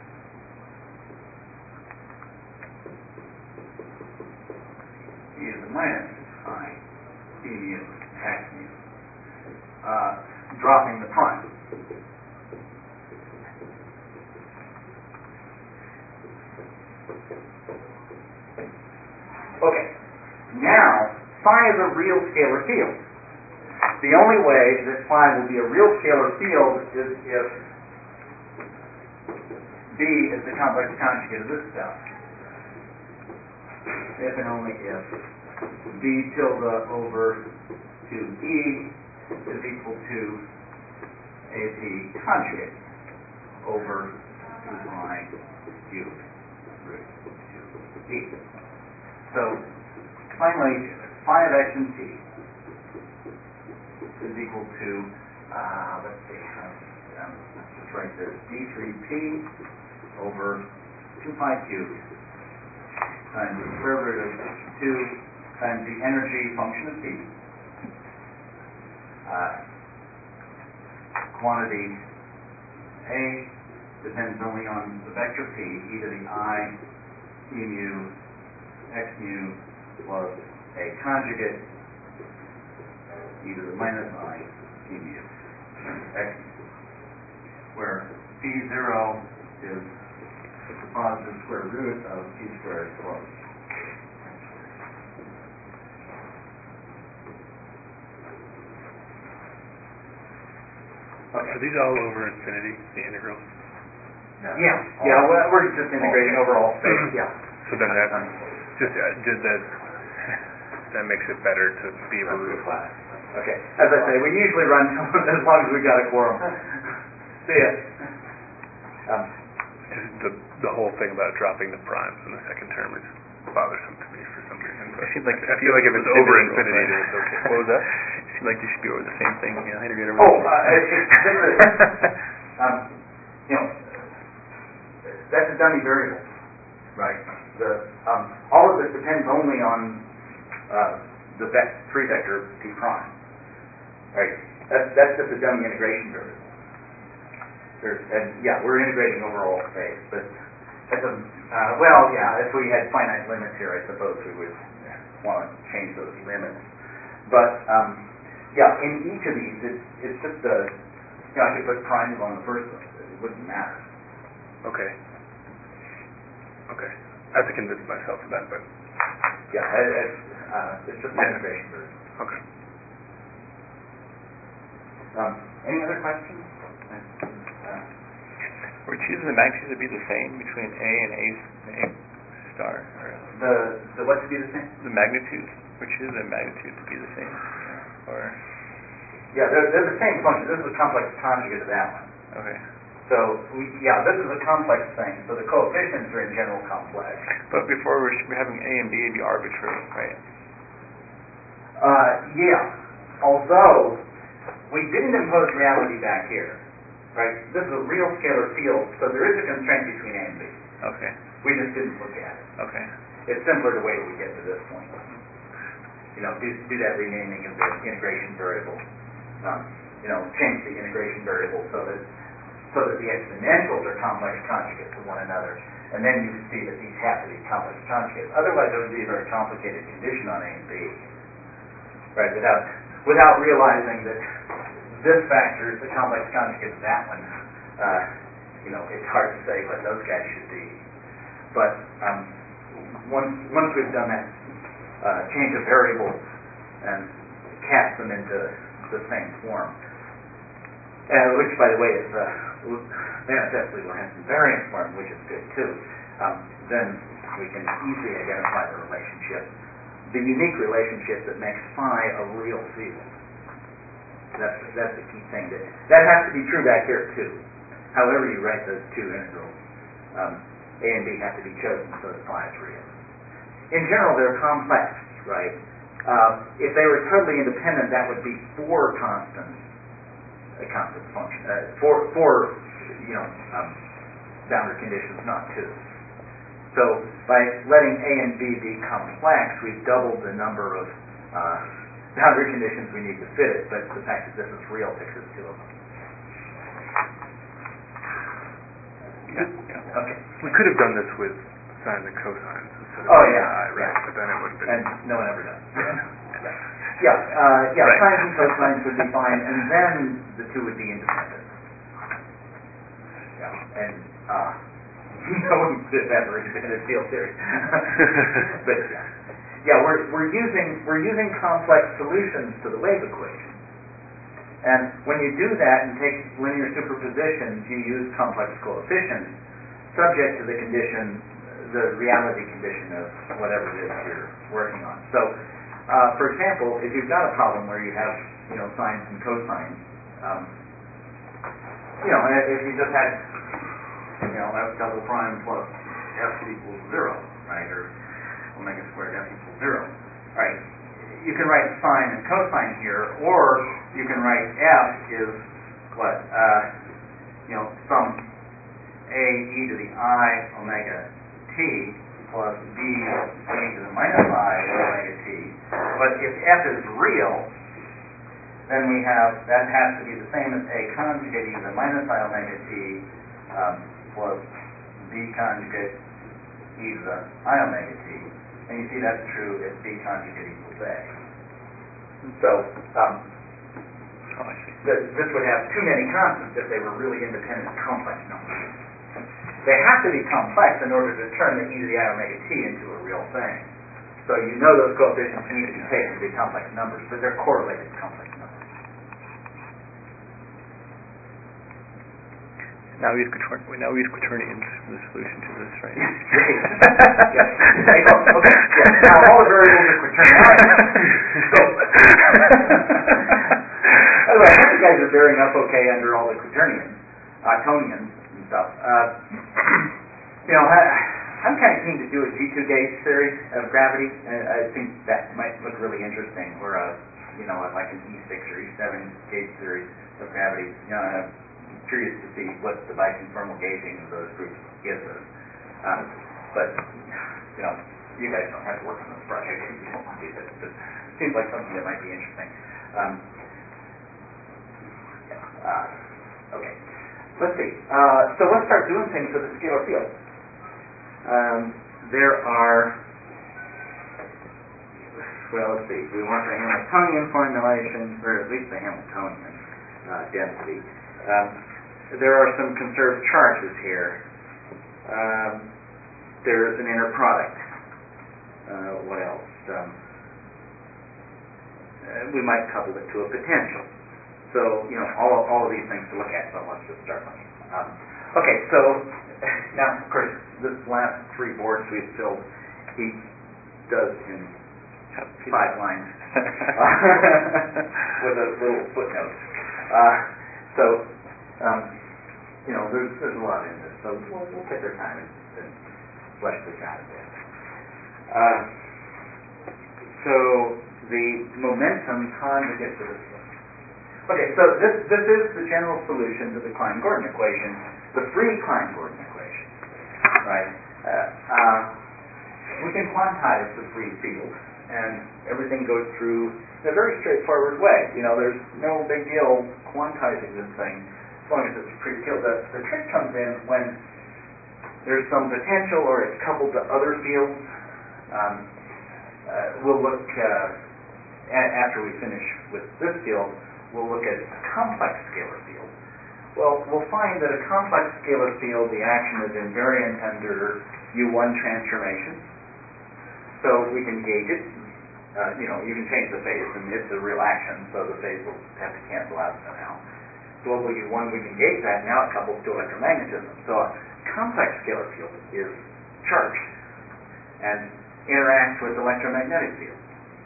E to the minus I p mu x mu, dropping the prime. Okay, now phi is a real scalar field. The only way that phi will be a real scalar field is if B is the complex conjugate of this stuff. If and only if B tilde over 2E is equal to AP conjugate over 2I cubed root 2E. So finally, phi of x and t is equal to, let's see, let's just write this, d3p over 2 pi cubed times the square root of 2 times the energy function of p, quantity A depends only on the vector p, e to the I p mu x mu plus a conjugate e to the minus I p mu x mu, where p0 is the positive square root of p squared plus. Okay. Are these all over infinity, the integrals? Yeah. Well, we're just integrating overall space. Yeah. So then that that makes it better to be able to. Okay. As I say, we usually run as long as we've got a quorum. See ya. Just the whole thing about dropping the primes in the second term is bothersome to me for some reason. But I feel like if it's over infinity, then it's okay. What was that? It seemed like they should be over the same thing. Yeah, integrate over. That's a dummy variable, right? All of this depends only on the three vector p prime, right? That's just a dummy integration variable. We're integrating over all space, but that doesn't. If we had finite limits here, I suppose we would want to change those limits. But in each of these, it's just I could put primes on the first one. It wouldn't matter. Okay. I have to convince myself of that, but it's just an integration version. Okay. Any other questions? We're choosing the magnitudes to be the same between A and A star. Or the what to be the same? The magnitudes. We're choosing the magnitude to be the same, or Yeah, they're the same function. This is a complex conjugate of that one. Okay. So, this is a complex thing. So the coefficients are in general complex. But before we should be having A and B be arbitrary, right? Yeah. Although, we didn't impose reality back here. Right? This is a real scalar field, so there is a constraint between A and B. Okay. We just didn't look at it. Okay. It's simpler to wait till we get to this point. Do that renaming of the integration variable. Change the integration variable so that the exponentials are complex conjugates of one another, and then you see that these have to be complex conjugates. Otherwise, it would be a very complicated condition on A and B, right? Without realizing that this factor is the complex conjugate of that one. It's hard to say what those guys should be. But once we've done that change of variables and cast them into the same form, which, by the way, is manifestly Lorentz invariant form, which is good too, then we can easily identify the relationship, the unique relationship that makes phi a real field. That's the key thing. That has to be true back here too. However you write those two integrals, A and B have to be chosen so that phi is real. In general, they're complex, right? If they were totally independent, that would be four constant function, four boundary conditions, not two. So by letting A and B be complex, we've doubled the number of boundary conditions we need to fit it, but the fact that this is real fixes two of them. Yeah. Okay. We could have done this with sines and cosines instead of right? Yeah. But then it would have been... And no one ever does. Right. Sines and cosines would be fine, and then the two would be independent. Yeah, and no one could have ever invented field theory. But we're using complex solutions to the wave equation. And when you do that and take linear superpositions, you use complex coefficients subject to the condition, the reality condition of whatever it is you're working on. So, for example, if you've got a problem where you have, sines and cosines, if you just had, f double prime plus f equals 0, right, or omega squared f equals 0, right? You can write sine and cosine here, or you can write f is what, some a e to the I omega t plus b e to the minus I omega t. But if f is real, then we have, that has to be the same as a conjugate e to the minus I omega t plus b conjugate e to the I omega t. And you see that's true if b conjugate equals a. So, this would have too many constants if they were really independent complex numbers. They have to be complex in order to turn the e to the I omega t into a real thing. So those coefficients need to be taken to be complex numbers, but they're correlated complex numbers. Now we use quaternions for the solution to this, right? Great. Now all the variables are quaternions. Anyway, I think you guys are bearing up okay under all the quaternions, Tonians and stuff. I'm kind of keen to do a G2 gauge theory of gravity. I think that might look really interesting, or like an E6 or E7 gauge theory of gravity. I'm curious to see what the biconformal gauging of those groups gives us. But you guys don't have to work on this project if you don't want to. But it seems like something that might be interesting. Okay. Let's see. So let's start doing things with the scalar field. There are, let's see. We want the Hamiltonian formulation, or at least the Hamiltonian density. There are some conserved charges here. There's an inner product. What else? We might couple it to a potential. So, all of these things to look at, but let's just start looking. Okay, so now, of course, this last three boards we've filled, he does in 5 lines with a little footnote. There's a lot in this, so we'll take our time and flesh this out a bit. So the momentum conjugate to this one. Okay, so this is the general solution to the Klein-Gordon equation, the free Klein-Gordon equation, right? We can quantize the free field, and everything goes through in a very straightforward way. There's no big deal quantizing this thing as long as it's a free field. The trick comes in when there's some potential or it's coupled to other fields. We'll look, after we finish with this field, we'll look at a complex scalar field. Well, we'll find that a complex scalar field, the action is invariant under U1 transformation. So we can gauge it. You can change the phase, and it's a real action, so the phase will have to cancel out somehow. Global U1, we can gauge that. Now it couples to electromagnetism. So a complex scalar field is charged and interacts with electromagnetic fields.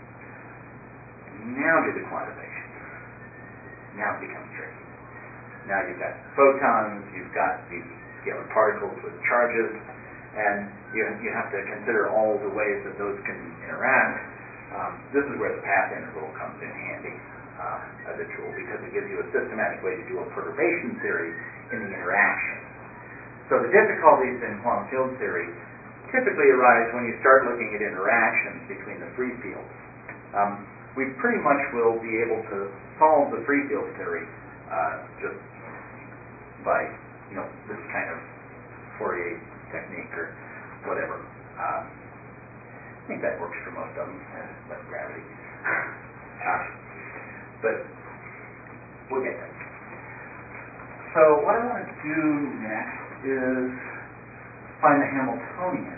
Now do the quantization. Now it becomes tricky. Now you've got photons, you've got these scalar particles with charges, and you have to consider all the ways that those can interact. This is where the path integral comes in handy as a tool, because it gives you a systematic way to do a perturbation theory in the interaction. So the difficulties in quantum field theory typically arise when you start looking at interactions between the free fields. We pretty much will be able to solve the free field theory just by this kind of Fourier technique or whatever. I think that works for most of them, less gravity. But we'll get there. So what I want to do next is find the Hamiltonian.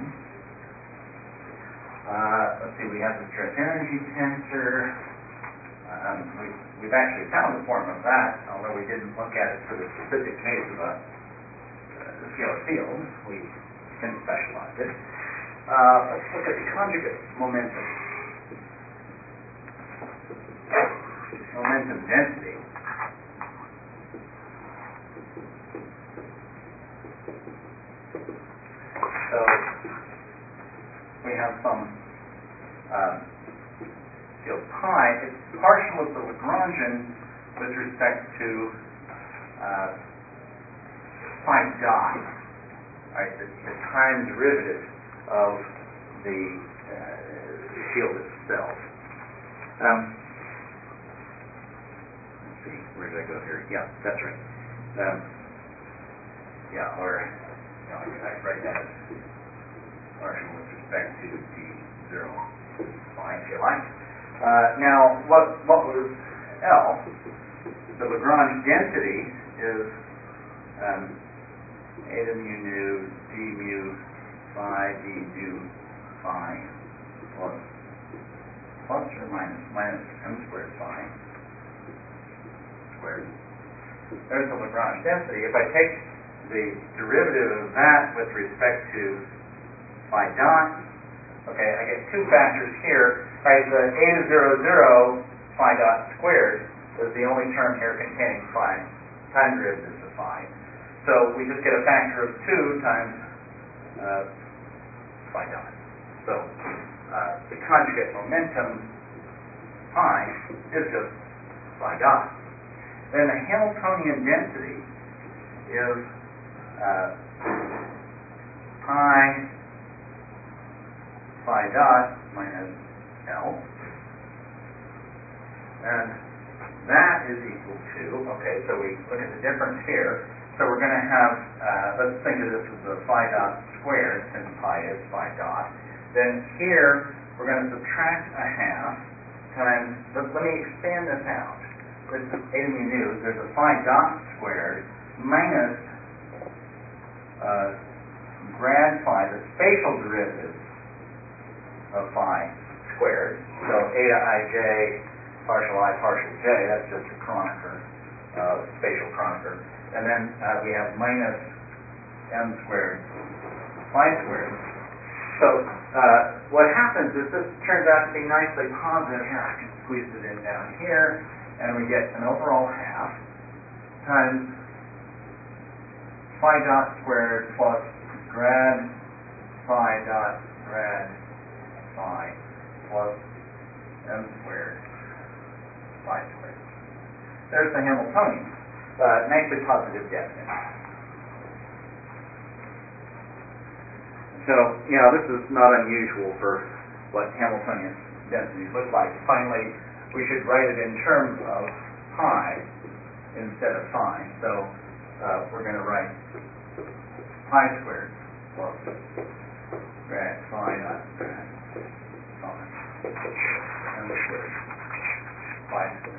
Let's see, we have the stress energy tensor. We've actually found the form of that, although we didn't look at it for the specific case of a scalar field. We can specialize it. Let's look at the conjugate momentum. Momentum density. So we have some field pi. It's partial of the Lagrangian with respect to phi dot. Right, the time derivative of the field itself. Let's see, where did I go here? Yeah, that's right. I write that as partial with respect to d0 phi, if you like. Now, what was L? The Lagrange density is eta mu nu d mu phi d nu phi plus or minus m squared phi squared. There's the Lagrange density. If I take the derivative of that with respect to phi dot, okay, I get two factors here. Right, the eta 0, 0 phi dot squared is the only term here containing phi time derivatives of phi. So we just get a factor of 2 times phi dot. So the conjugate momentum phi is just phi dot. Then the Hamiltonian density is phi dot minus L. And that is equal to, okay, so we look at the difference here. So we're going to have, let's think of this as the phi dot squared, since pi is phi dot. Then here, we're going to subtract a half times, let me expand this out. This is eta mu nu, there's a phi dot squared minus grad phi, the spatial derivative of phi squared. So eta ij partial I partial j, that's just a Kronecker, spatial Kronecker. And then we have minus m squared phi squared. So what happens is this turns out to be nicely positive. Here, I can squeeze it in down here, and we get an overall half times phi dot squared plus grad phi dot grad phi plus m squared phi squared. There's the Hamiltonian. Nicely positive definite. So, this is not unusual for what Hamiltonian densities look like. Finally, we should write it in terms of pi instead of phi. So, we're going to write pi squared plus grad phi dot grad phi m squared phi squared.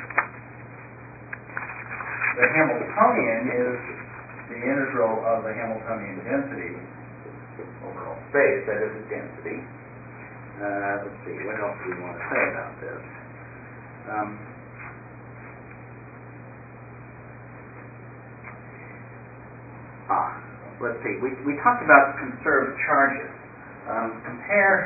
The Hamiltonian is the integral of the Hamiltonian density over all space, that is its density. Let's see, what else do we want to say about this? Let's see, we talked about conserved charges. Compare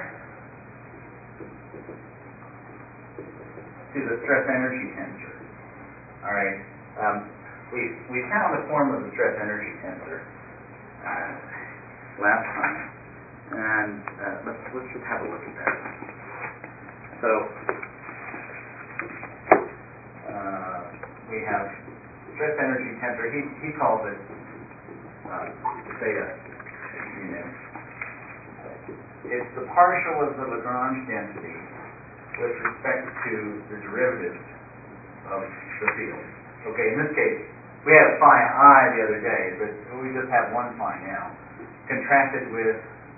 to the stress energy tensor. All right. We found the form of the stress energy tensor last time, and let's just have a look at that. So we have stress energy tensor. He calls it theta mu. It's the partial of the Lagrange density with respect to the derivatives of the field. Okay, in this case, we had phi I the other day, but we just have one phi now, contrasted with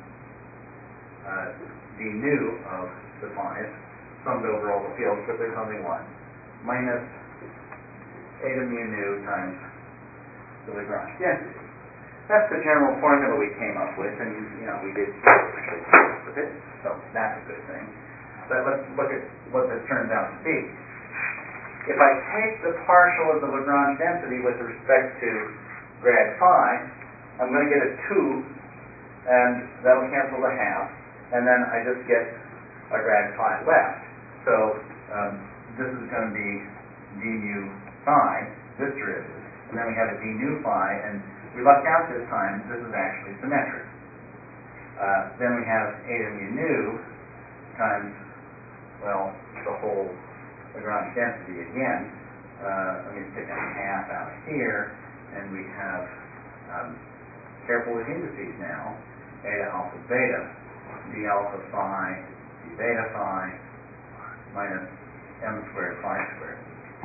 d nu of the phi's, summed over all the fields, but there's only one, minus eta mu nu times the Lagrange density. That's the general formula we came up with, and we did actually come up with it, so that's a good thing. But let's look at what this turns out to be. If I take the partial of the Lagrange density with respect to grad phi, I'm going to get a 2, and that'll cancel the half, and then I just get a grad phi left. So this is going to be d mu phi, this derivative, and then we have a d nu phi, and we lucked out this time, this is actually symmetric. Then we have eta mu nu times, well, the whole Lagrange density again. Let me take a half out here, and we have, careful with indices now, eta alpha beta, d alpha phi, d beta phi, minus m squared phi squared.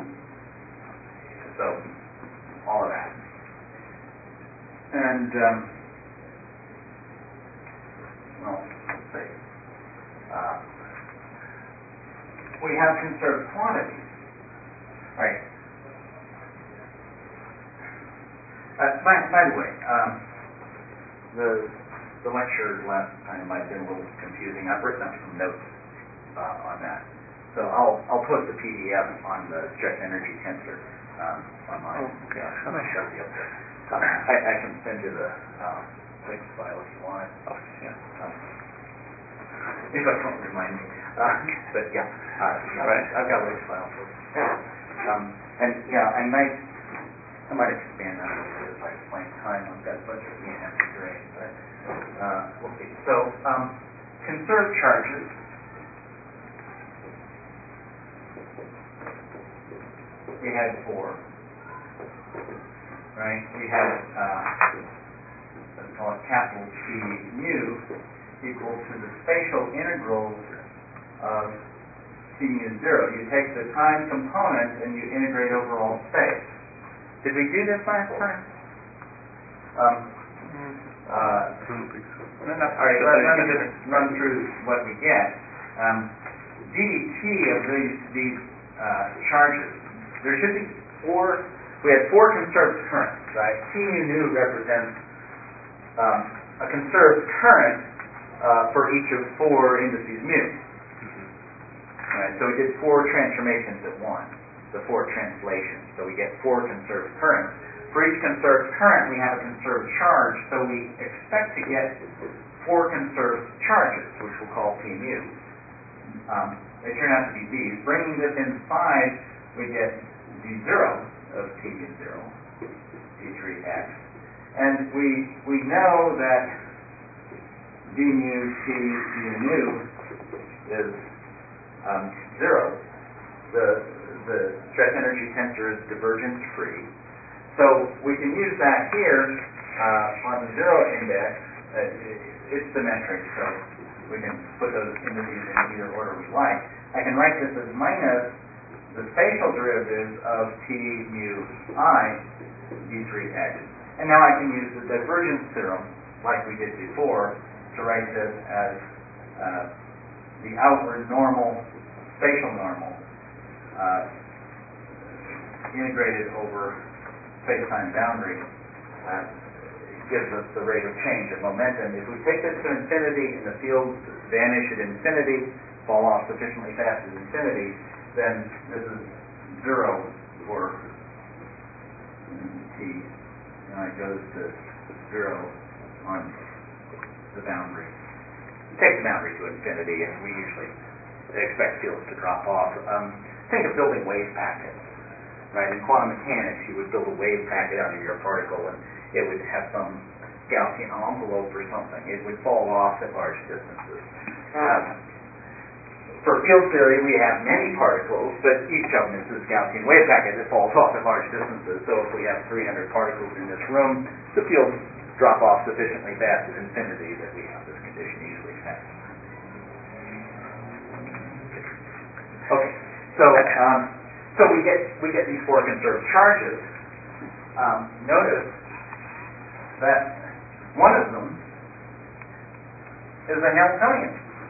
So, all of that. And, well, let's see. We have conserved quantities. Right. By the way, the lecture last time might have been a little confusing. I've written up some notes on that. So I'll post a PDF on the stress energy tensor online. Okay. That'll be up there. I can send you the links file if you want it. Okay, yeah. If I don't remind me. But yeah, right. I've got a links file for it. And I might expand that a little bit if I explain time. I've got a bunch of ENM grades, but we'll see. So conserved charges. We had 4. Right? We had, let's call it capital T mu equal to the spatial integrals of T mu 0. You take the time component and you integrate over all space. Did we do this last time? I don't think so. All right, let me just run through what we get. ddt of these charges, there should be 4. We had 4 conserved currents, right? T mu nu represents a conserved current for each of 4 indices mu. Right, so we did 4 transformations at once, the 4 translations. So we get 4 conserved currents. for each conserved current, we have a conserved charge, so we expect to get 4 conserved charges, which we'll call P mu. They turn out to be B's. Bringing this inside, we get D0 of T mu 0, D3x. And we know that d mu T mu nu is 0. The stress energy tensor is divergence free. So we can use that here on the 0 index. It's symmetric, so we can put those indices in either order we like. I can write this as minus the spatial derivatives of T mu I d3x. And now I can use the divergence theorem, like we did before, to write this as the outward normal, spatial normal, integrated over space-time boundary gives us the rate of change of momentum. If we take this to infinity and the fields vanish at infinity, fall off sufficiently fast at infinity, then this is 0 for t, and it goes to 0 on the boundary. You take the boundary to infinity, and we usually expect fields to drop off. Think of building wave packets. Right, in quantum mechanics, you would build a wave packet out of your particle, and it would have some Gaussian envelope or something. It would fall off at large distances. For field theory, we have many particles, but each of them is this Gaussian wave packet that falls off at large distances. So if we have 300 particles in this room, the fields drop off sufficiently fast at infinity that we have this condition easily satisfied. Okay, so we get these 4 conserved charges. Notice that one of them is a Hamiltonian.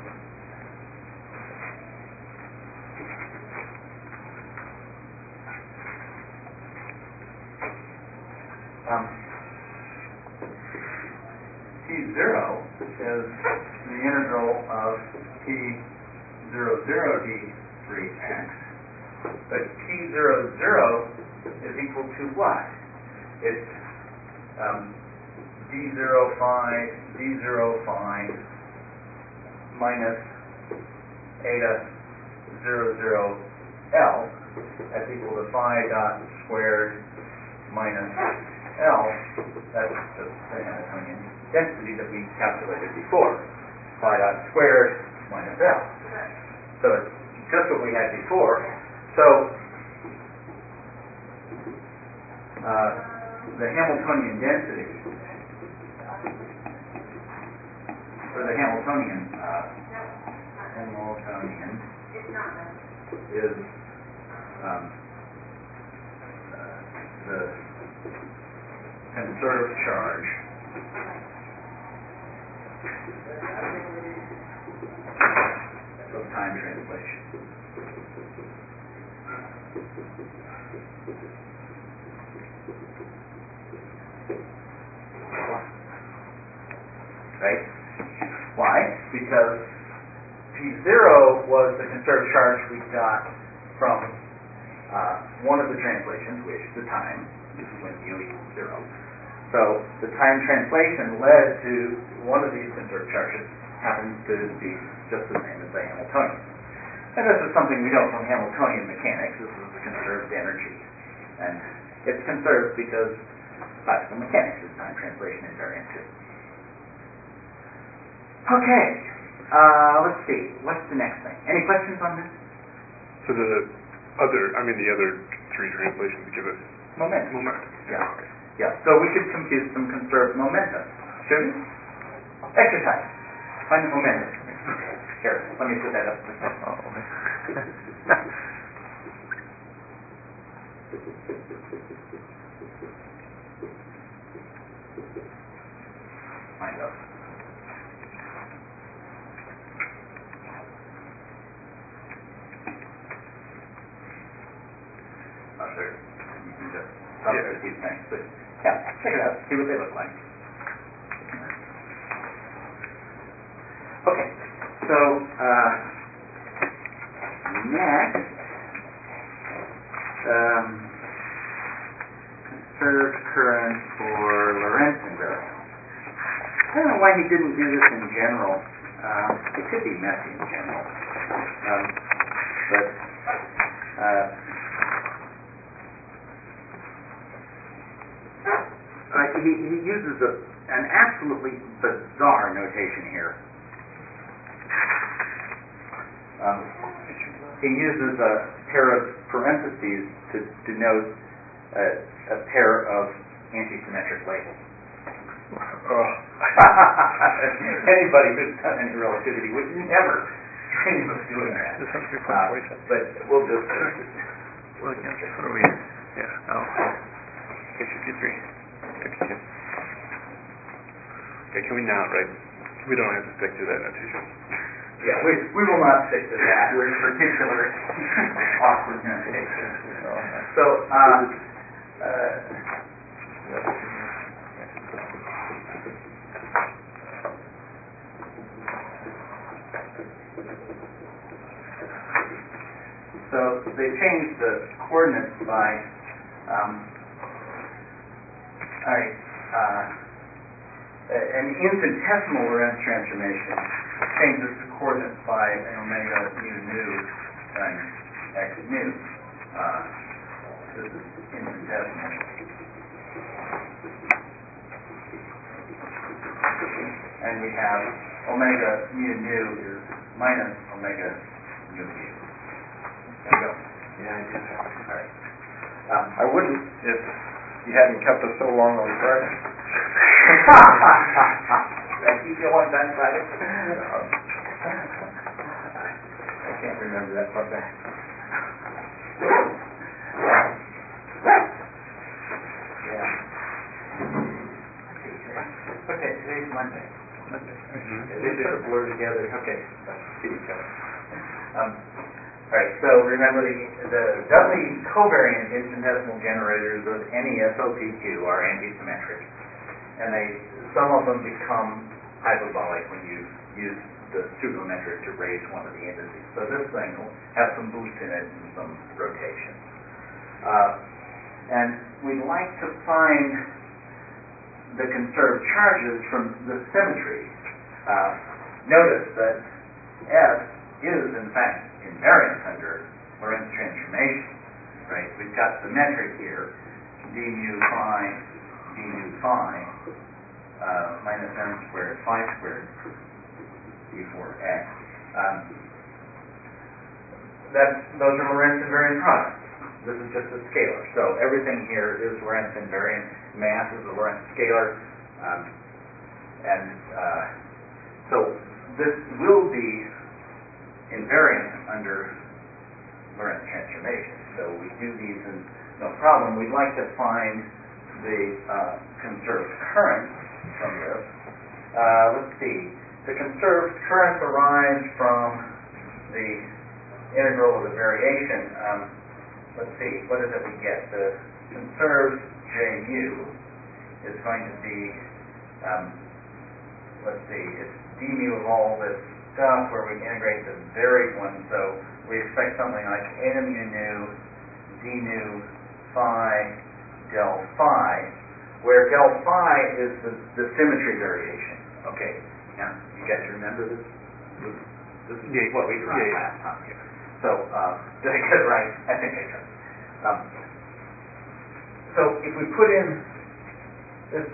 T0 is the integral of T00 d3x. But T00 is equal to what? It's D0 phi minus eta 00 L. That's equal to phi dot squared minus L. That's just the Hamiltonian density that we calculated before. Phi dot squared minus L. So it's just what we had before. So the Hamiltonian density, or the Hamiltonian is the conserved charge of time translation. Right? Why? Because P0 was the conserved charge we got from one of the translations, which is the time, when mu equals 0. So the time translation led to one of these conserved charges happens to be just the same as the Hamiltonian. And this is something we know from Hamiltonian mechanics. This is the conserved energy. And it's conserved because classical mechanics is time translation invariant too. Okay, let's see. What's the next thing? Any questions on this? So the other 3 translations give us momentum. Yeah. Okay. Yeah. So we could compute some conserved momentum. Students, exercise. Find the momentum. Here, let me put that up. Find out. Sure. You can just substitute these things, but yeah, check it out. See what they look like. Okay. So next, conserved current for Lorentz invariant. I don't know why he didn't do this in general. It could be messy in general. But he uses an absolutely bizarre notation here. He uses a pair of parentheses to denote a pair of anti-symmetric labels. Anybody who's done any relativity would never dream of doing that. But we'll just... What are we? Yeah. Oh. Page 53. 52. Okay, can we not, right? We don't have to stick to that notation. Yeah, we will not stick to that with particular awkward notation. So, so they changed the coordinates by an infinitesimal Lorentz transformation changes the coordinates by an omega mu nu times x nu. This is infinitesimal. And we have omega mu nu is minus omega mu mu. There we go. Yeah, I do. All right. I wouldn't if you hadn't kept us so long on Friday. Did I keep you one time Friday? I can't remember that far back. Yeah. Okay, today's Monday. They sort of blur together. Okay. All right, so remember the doubly covariant infinitesimal generators of any SOP2 are antisymmetric, and some of them become hyperbolic when you use the supermetric to raise one of the indices. So this thing will have some boost in it and some rotation. And we'd like to find the conserved charges from the symmetry. Notice that S is in fact invariant under Lorentz transformation, right? We've got the metric here, d mu phi minus m squared phi squared d4 x. Those are Lorentz invariant products. This is just a scalar. So everything here is Lorentz invariant. Mass is a Lorentz scalar. So this will be invariant under Lorentz transformation. So we do these and no problem. We'd like to find the conserved current from this. Let's see. The conserved current derives from the integral of the variation. Let's see. What is it we get? The conserved J mu is going to be, let's see, it's d mu of all this stuff where we integrate the varied one, so we expect something like eta mu nu d nu phi del phi, where del phi is the symmetry variation. Okay, now you guys remember this? This is what we derived last time here. So did I get it right? I think I got it. So if we put in this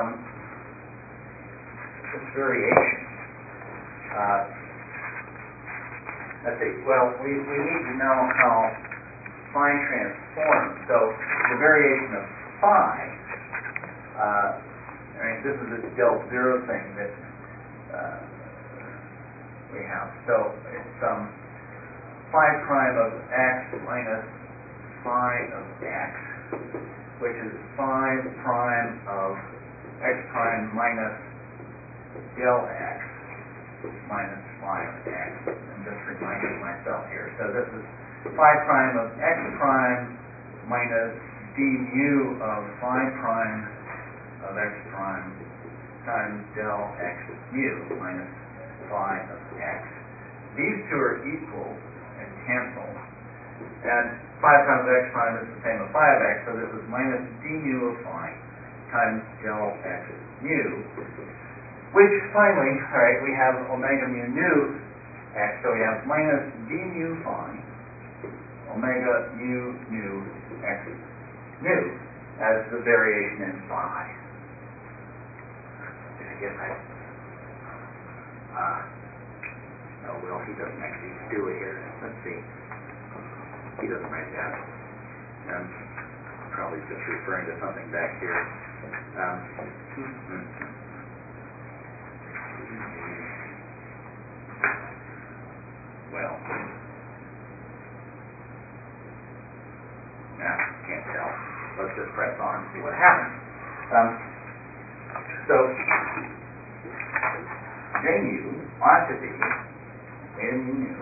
variation, let's see. Well, we need to know how phi transforms. So the variation of phi, this is a del zero thing that we have. So it's phi prime of x minus phi of x, which is phi prime of x prime minus del x minus phi of x. I'm just reminding myself here. So this is phi prime of x prime minus d mu of phi prime of x prime times del x mu minus phi of x. These two are equal and cancel. And 5 times x prime is the same as 5x, so this is minus d mu of phi times del x mu, which finally, all right, we have omega mu nu x, so we have minus d mu phi omega mu nu x nu as the variation in phi. Did I get that? Oh, well, he doesn't actually do it here. Let's see. He doesn't write that. Probably just referring to something back here. Well, can't tell. Let's just press on and see what happens. So, J mu ought to be eta mu nu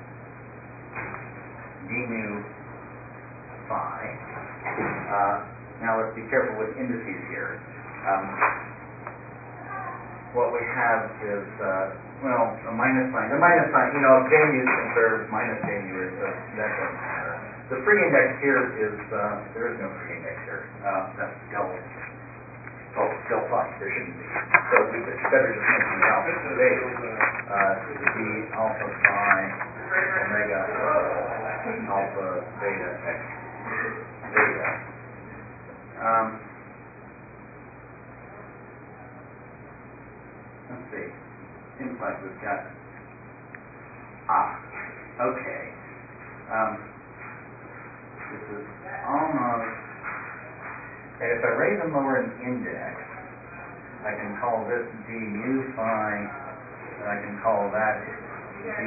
d nu phi. Now let's be careful with indices here. What we have is, a minus sign. The minus sign, if J mu is conserved, minus J mu is, that doesn't matter. The free index here is, there is no free index here. That's del phi. There shouldn't be. So it's better just making it alpha beta. To be alpha phi omega alpha beta x beta. Let's see. Seems like we've got. Okay. This is almost. And if I raise and lower an index, I can call this d mu phi, and I can call that d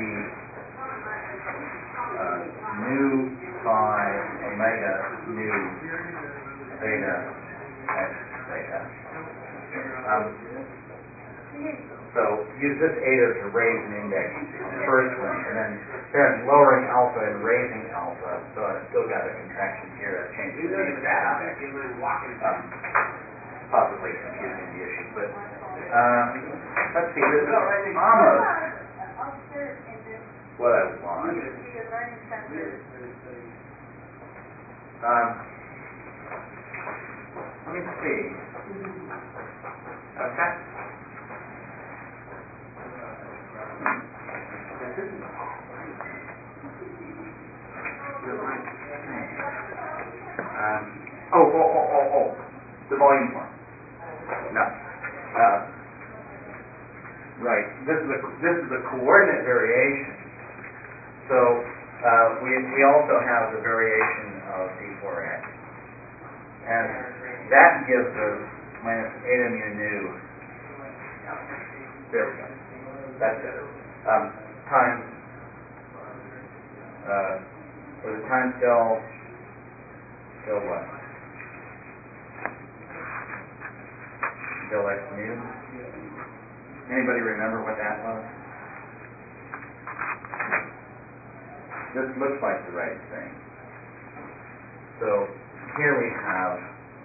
nu phi omega nu beta x beta. So use this eta to raise an index firstly, and then lowering alpha and raising alpha, so I've still got a contraction here that changes the index. Possibly confusing the issue, but let's see, this is almost what I want. Let me see. I've got the volume form. No. Right. This is a coordinate variation. So we also have the variation of d4x, and that gives us minus eta mu nu. There we go. That's better. Times was it times del what? Del x mu. Anybody remember what that was? This looks like the right thing. So here we have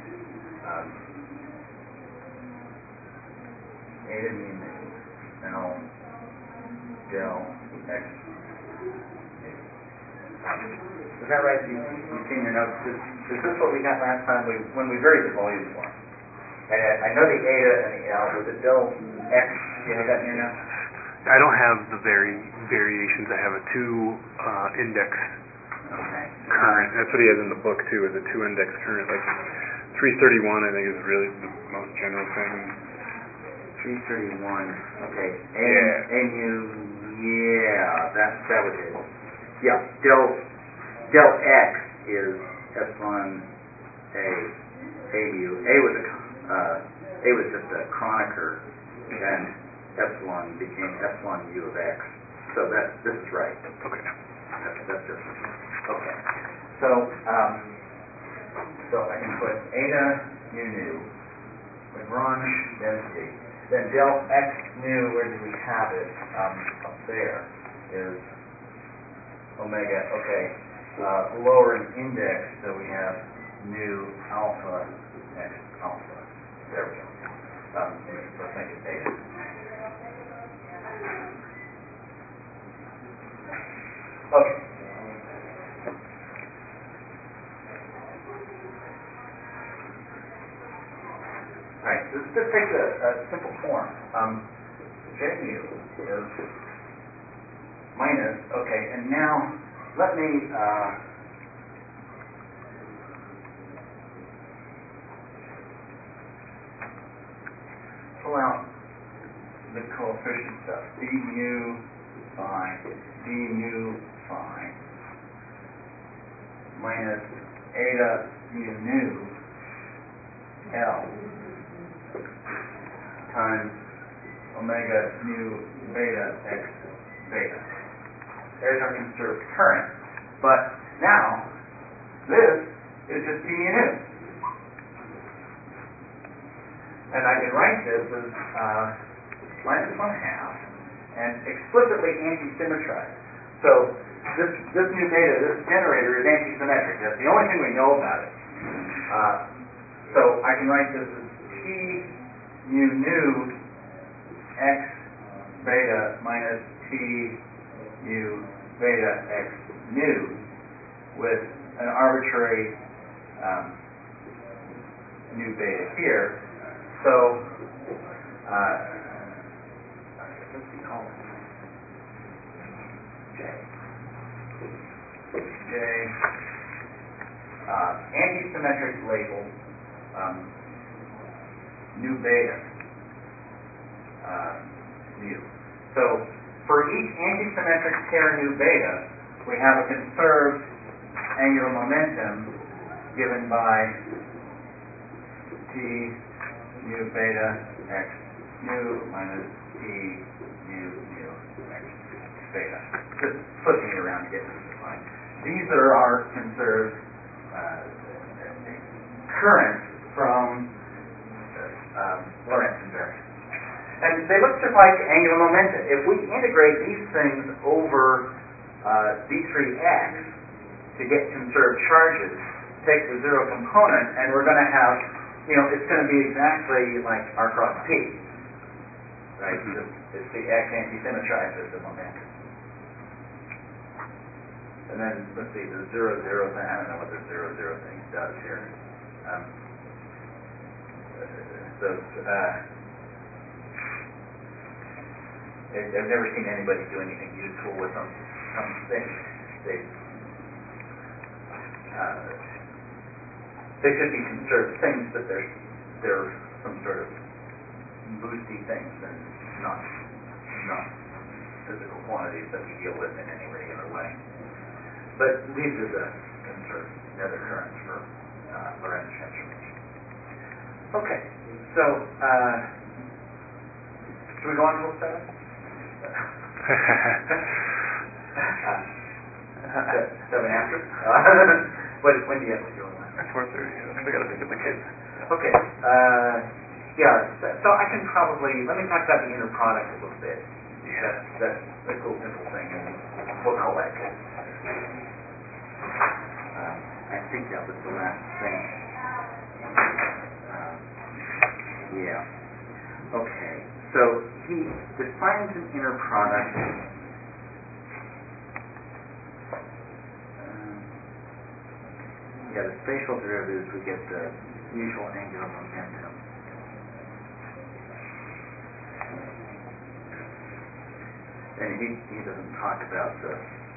eta mu nu now del x mu. Is that right? You've seen your notes. Is this what we got last time when we varied the volume form? I know the eta and the L. Was it del x? Do you have that in your notes? I don't have the variations. I have a 2 index current. That's what he has in the book too. Is a 2 index current. Like 331, I think is really the most general thing. 331. Okay. A mu. Yeah, that was it. Yeah. Del x is epsilon a mu. A was just a Kronecker, and epsilon became epsilon mu of x. So this is right. Okay. That's just okay. So I can put eta mu nu, Lagrange density. Then del x nu, where do we have it? Up there is omega. Okay. Lower an index, so we have nu alpha x alpha. There we go. Let's make it beta. Okay. this takes a simple form. J mu is minus, okay, and now let me pull out the coefficient stuff. D mu phi, D mu phi, minus eta mu nu L times omega nu beta x beta. There's our conserved current. But now, this is just d mu nu. And I can write this as minus 1/2 and explicitly anti-symmetrize. So this nu beta, this generator is anti-symmetric. That's the only thing we know about it. So I can write this as T mu nu x beta minus T mu beta x nu with an arbitrary nu beta here. So let's see, call it J anti-symmetric label nu beta mu. So for each anti-symmetric pair nu beta, we have a conserved angular momentum given by T mu beta x nu minus T mu x beta. Just flipping it around to get this defined. These are our conserved currents from Lorentz invariant. And they look just like angular momenta. If we integrate these things over d3x to get conserved charges, take the zero component, and we're going to have, it's going to be exactly like R cross P. Right? It's the x anti-symmetrizes the momentum. And then, let's see, the 0, 0 thing, I don't know what the 0, 0 thing does here. I've never seen anybody do anything useful with them. Some things. They should be conserved things, but they're some sort of boosty things and not physical quantities that we deal with in any regular way. But these are the conserved nether currents for Lorentz transformation. Okay, so should we go on till 7? 7 after? When do you have to go on? 4:30. I got to pick up the kids. Okay. So I can probably, let me talk about the inner product a little bit. Yeah. That's a cool, simple thing, and we'll call that good. I think that was the last thing. Okay. So he defines an inner product. The spatial derivatives, we get the usual angular momentum. And he doesn't talk about the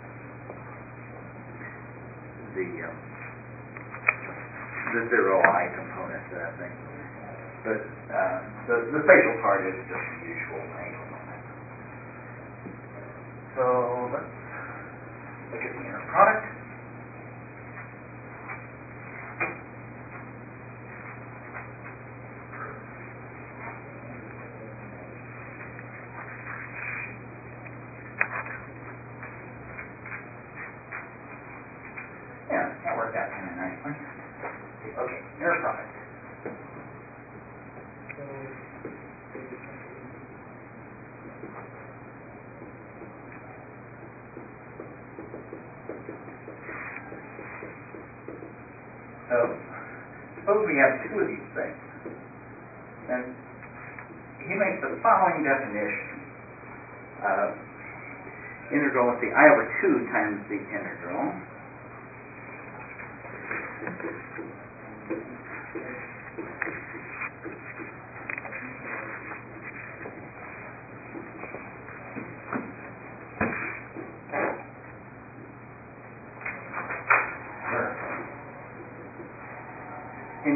zero I component to that thing. But the spatial part is just the usual angular momentum. So let's look at the inner product. Yeah, that worked out kind of nicely. Okay, inner product. So, suppose we have two of these things. And he makes the following definition. Integral, let's see, I over 2 times the integral.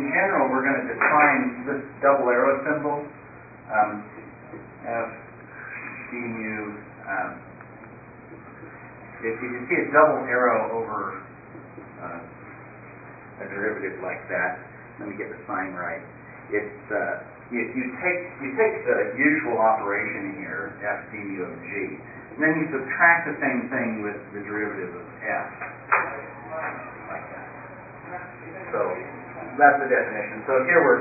general, we're going to define this double arrow symbol, F d mu. If you see a double arrow over a derivative like that, let me get the sign right. It's you take the usual operation here, F d mu of g, and then you subtract the same thing with the derivative of f, like that. So that's the definition. So here we're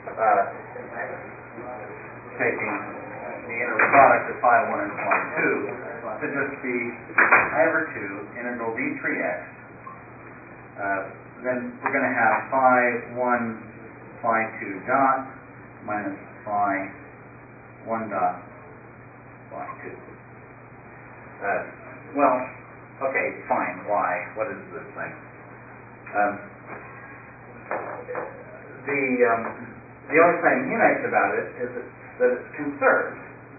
taking the integral product of phi 1 and phi 2 to just be I over 2 integral d3x. Then we're going to have phi 1 phi 2 dot minus phi 1 dot phi 2. Well, okay, fine. Why? What is this thing? The only thing nice about it is that it's conserved.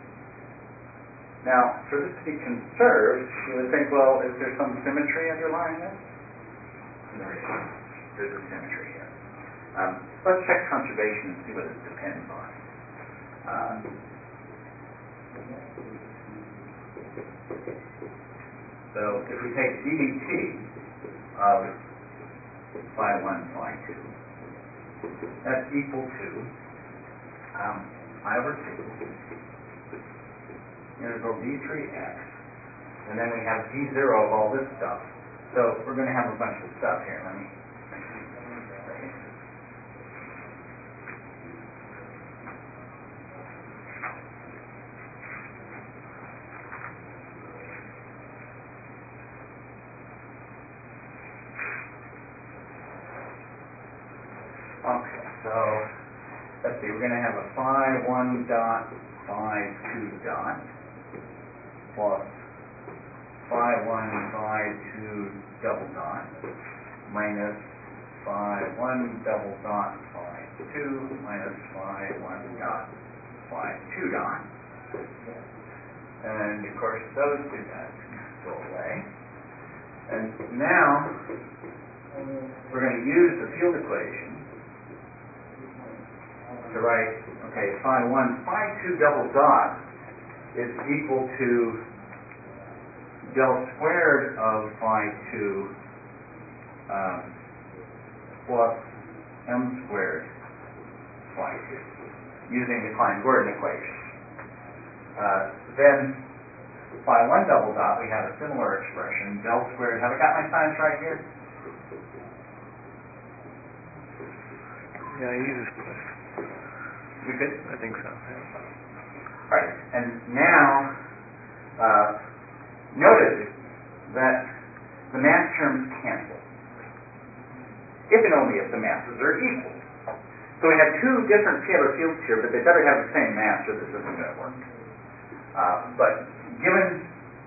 Now, for this to be conserved, you would think, well, is there some symmetry underlying this? There is. There's a symmetry here. Let's check conservation and see what it depends on. So if we take ddt of phi 1 phi 2, that's equal to I over 2 integral d3x, and then we have d0 of all this stuff. So we're going to have a bunch of stuff here. Let me okay, so let's see, we're going to have a phi 1 dot phi 2 dot plus phi 1 phi 2 double dot minus phi 1 double dot phi 2 minus phi 1 dot phi 2 dot. And of course those two dots go away. And now we're going to use the field equation to write, okay, phi 1 phi 2 double dot is equal to del squared of phi 2 plus m squared phi 2 using the Klein-Gordon equation. Then phi 1 double dot, we have a similar expression, del squared. Have I got my signs right here? Yeah, he uses plus. We could? I think so. Yeah. Right. And now, notice that the mass terms cancel. If and only if the masses are equal. So we have two different scalar fields here, but they better have the same mass or this isn't going to work. But given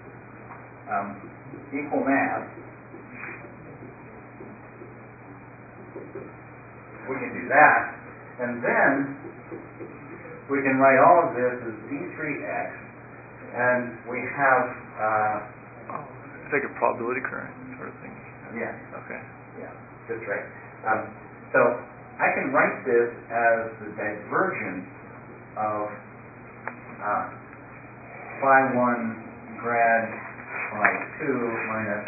equal mass, we can do that. And then we can write all of this as d3x, and we have It's like a probability current sort of thing. yeah, Okay. yeah, that's right. So I can write this as the divergence of phi 1 grad phi 2 minus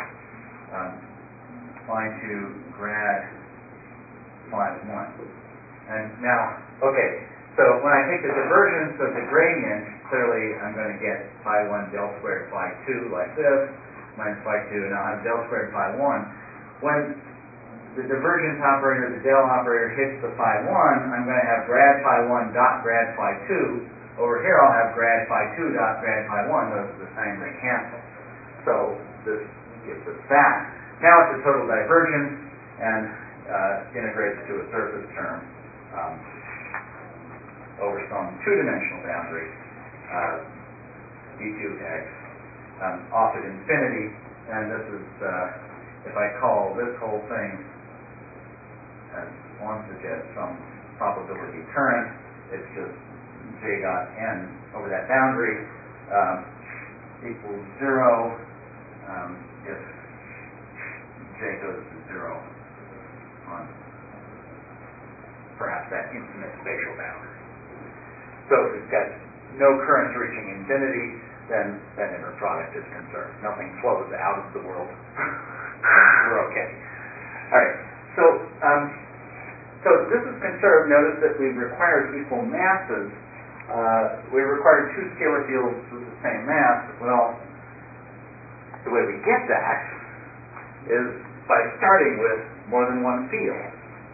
phi 2 grad phi 1. And now, okay, so when I take the divergence of the gradient, clearly I'm going to get phi 1 del squared phi 2 like this, minus phi 2, and I'll have del squared phi 1. When the divergence operator, the del operator, hits the phi 1, I'm going to have grad phi 1 dot grad phi 2. Over here I'll have grad phi 2 dot grad phi 1. Those are the same, they cancel. So this gives us that. Now it's a total divergence and integrates to a surface term over some two-dimensional boundary, d2x, off at infinity. And this is, if I call this whole thing, as one suggests, some probability current, it's just j dot n over that boundary equals 0 if j goes to 0 on perhaps that infinite spatial boundary. So if we've got no currents reaching infinity, then that inner product is conserved. Nothing flows out of the world. We're okay. All right. So this is conserved. Notice that we've required equal masses. We required two scalar fields with the same mass. Well, the way we get that is by starting with more than one field.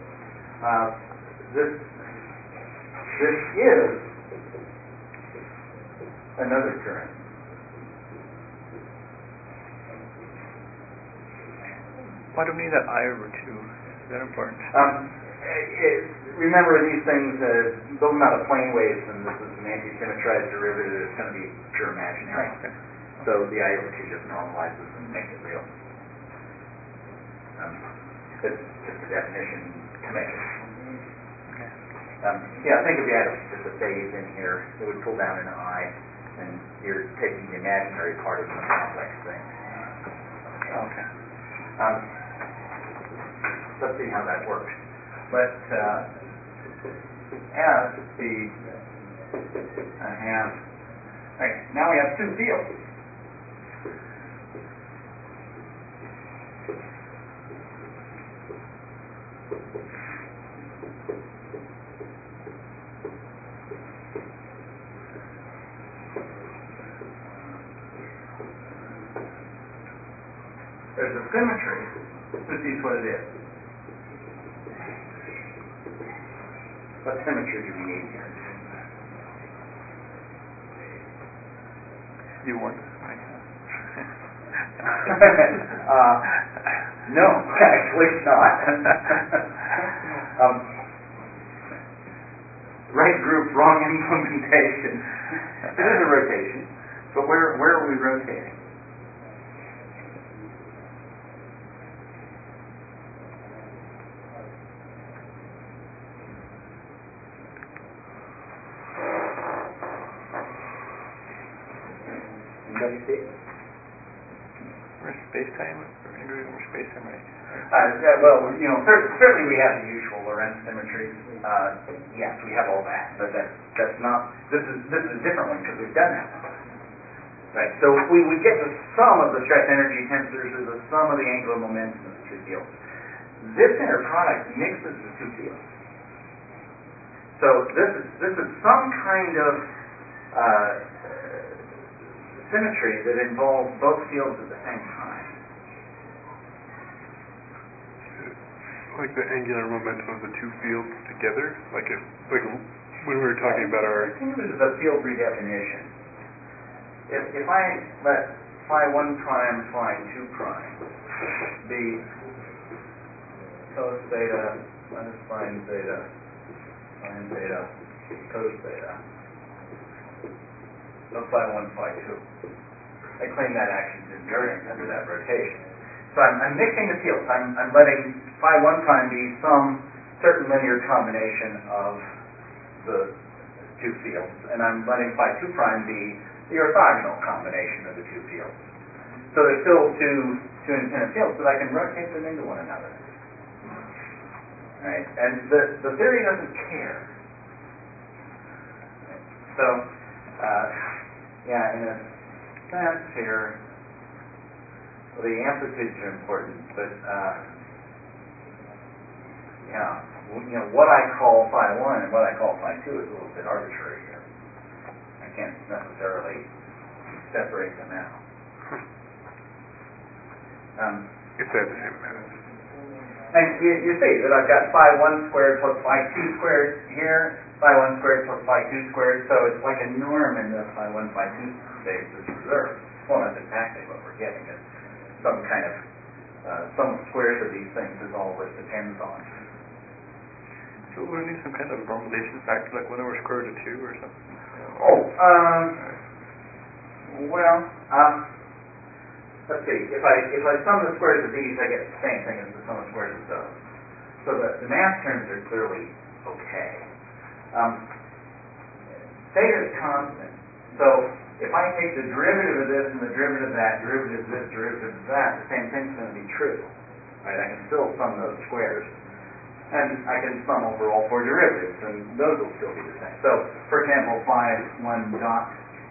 This is another current. Why do we need that I over 2? Is that important? Remember these things, those are not a plane wave, and this is an anti-symmetrized derivative. It's going to be pure imaginary. Okay. So the I over 2 just normalizes and makes it real. It's just a definition to make it. Okay. Think if you had just a phase in here, it would pull down an I, and you're taking the imaginary part of some complex thing. Okay. Let's see how that works. Let S be a half. Right, now we have two fields. There's a symmetry. Let's see what it is. What symmetry do we need here? U1. No, actually not. Right group, wrong implementation. It is a rotation, but where are we rotating? Anybody see? We're space-time? We're space-time, right? Certainly we have the usual Lorentz symmetries. Yes, we have all that, but that's not. This is a different one because we've done that one. Right. So we get the sum of the stress energy tensors or the sum of the angular momentum of the two fields. This inner product mixes the two fields. So this is some kind of symmetry that involves both fields at the same time. Like the angular momentum of the two fields together? Like when we were talking about our... Think of it as a field redefinition. If I let phi 1 prime, phi 2 prime be cos theta minus sine theta, cos theta, of phi 1, phi 2. I claim that action's invariant under that rotation. So I'm mixing the fields. I'm letting phi 1 prime be some certain linear combination of the two fields, and I'm letting phi 2 prime be the orthogonal combination of the two fields. So they're still two independent fields, but I can rotate them into one another. Right? And the theory doesn't care. So, in a sense here, the amplitudes are important, but what I call phi 1 and what I call phi 2 is a little bit arbitrary here. I can't necessarily separate them out. If they have the same mass. And you see that I've got phi 1 squared plus phi 2 squared here, phi 1 squared plus phi 2 squared, so it's like a norm in the phi 1, phi 2 space is reserved. Well, that's exactly what we're getting. It's some kind of sum of squares of these things is all this depends on. So we need some kind of normalization factor, like 1 over square root of 2 or something? Let's see. If I sum the squares of these, I get the same thing as the sum of squares of those. So the math terms are clearly okay. Theta is constant. So if I take the derivative of this and the derivative of that, derivative of this, derivative of that, the same thing's going to be true. Right? I can still sum those squares. And I can sum over all four derivatives, and those will still be the same. So, for example, phi 1 dot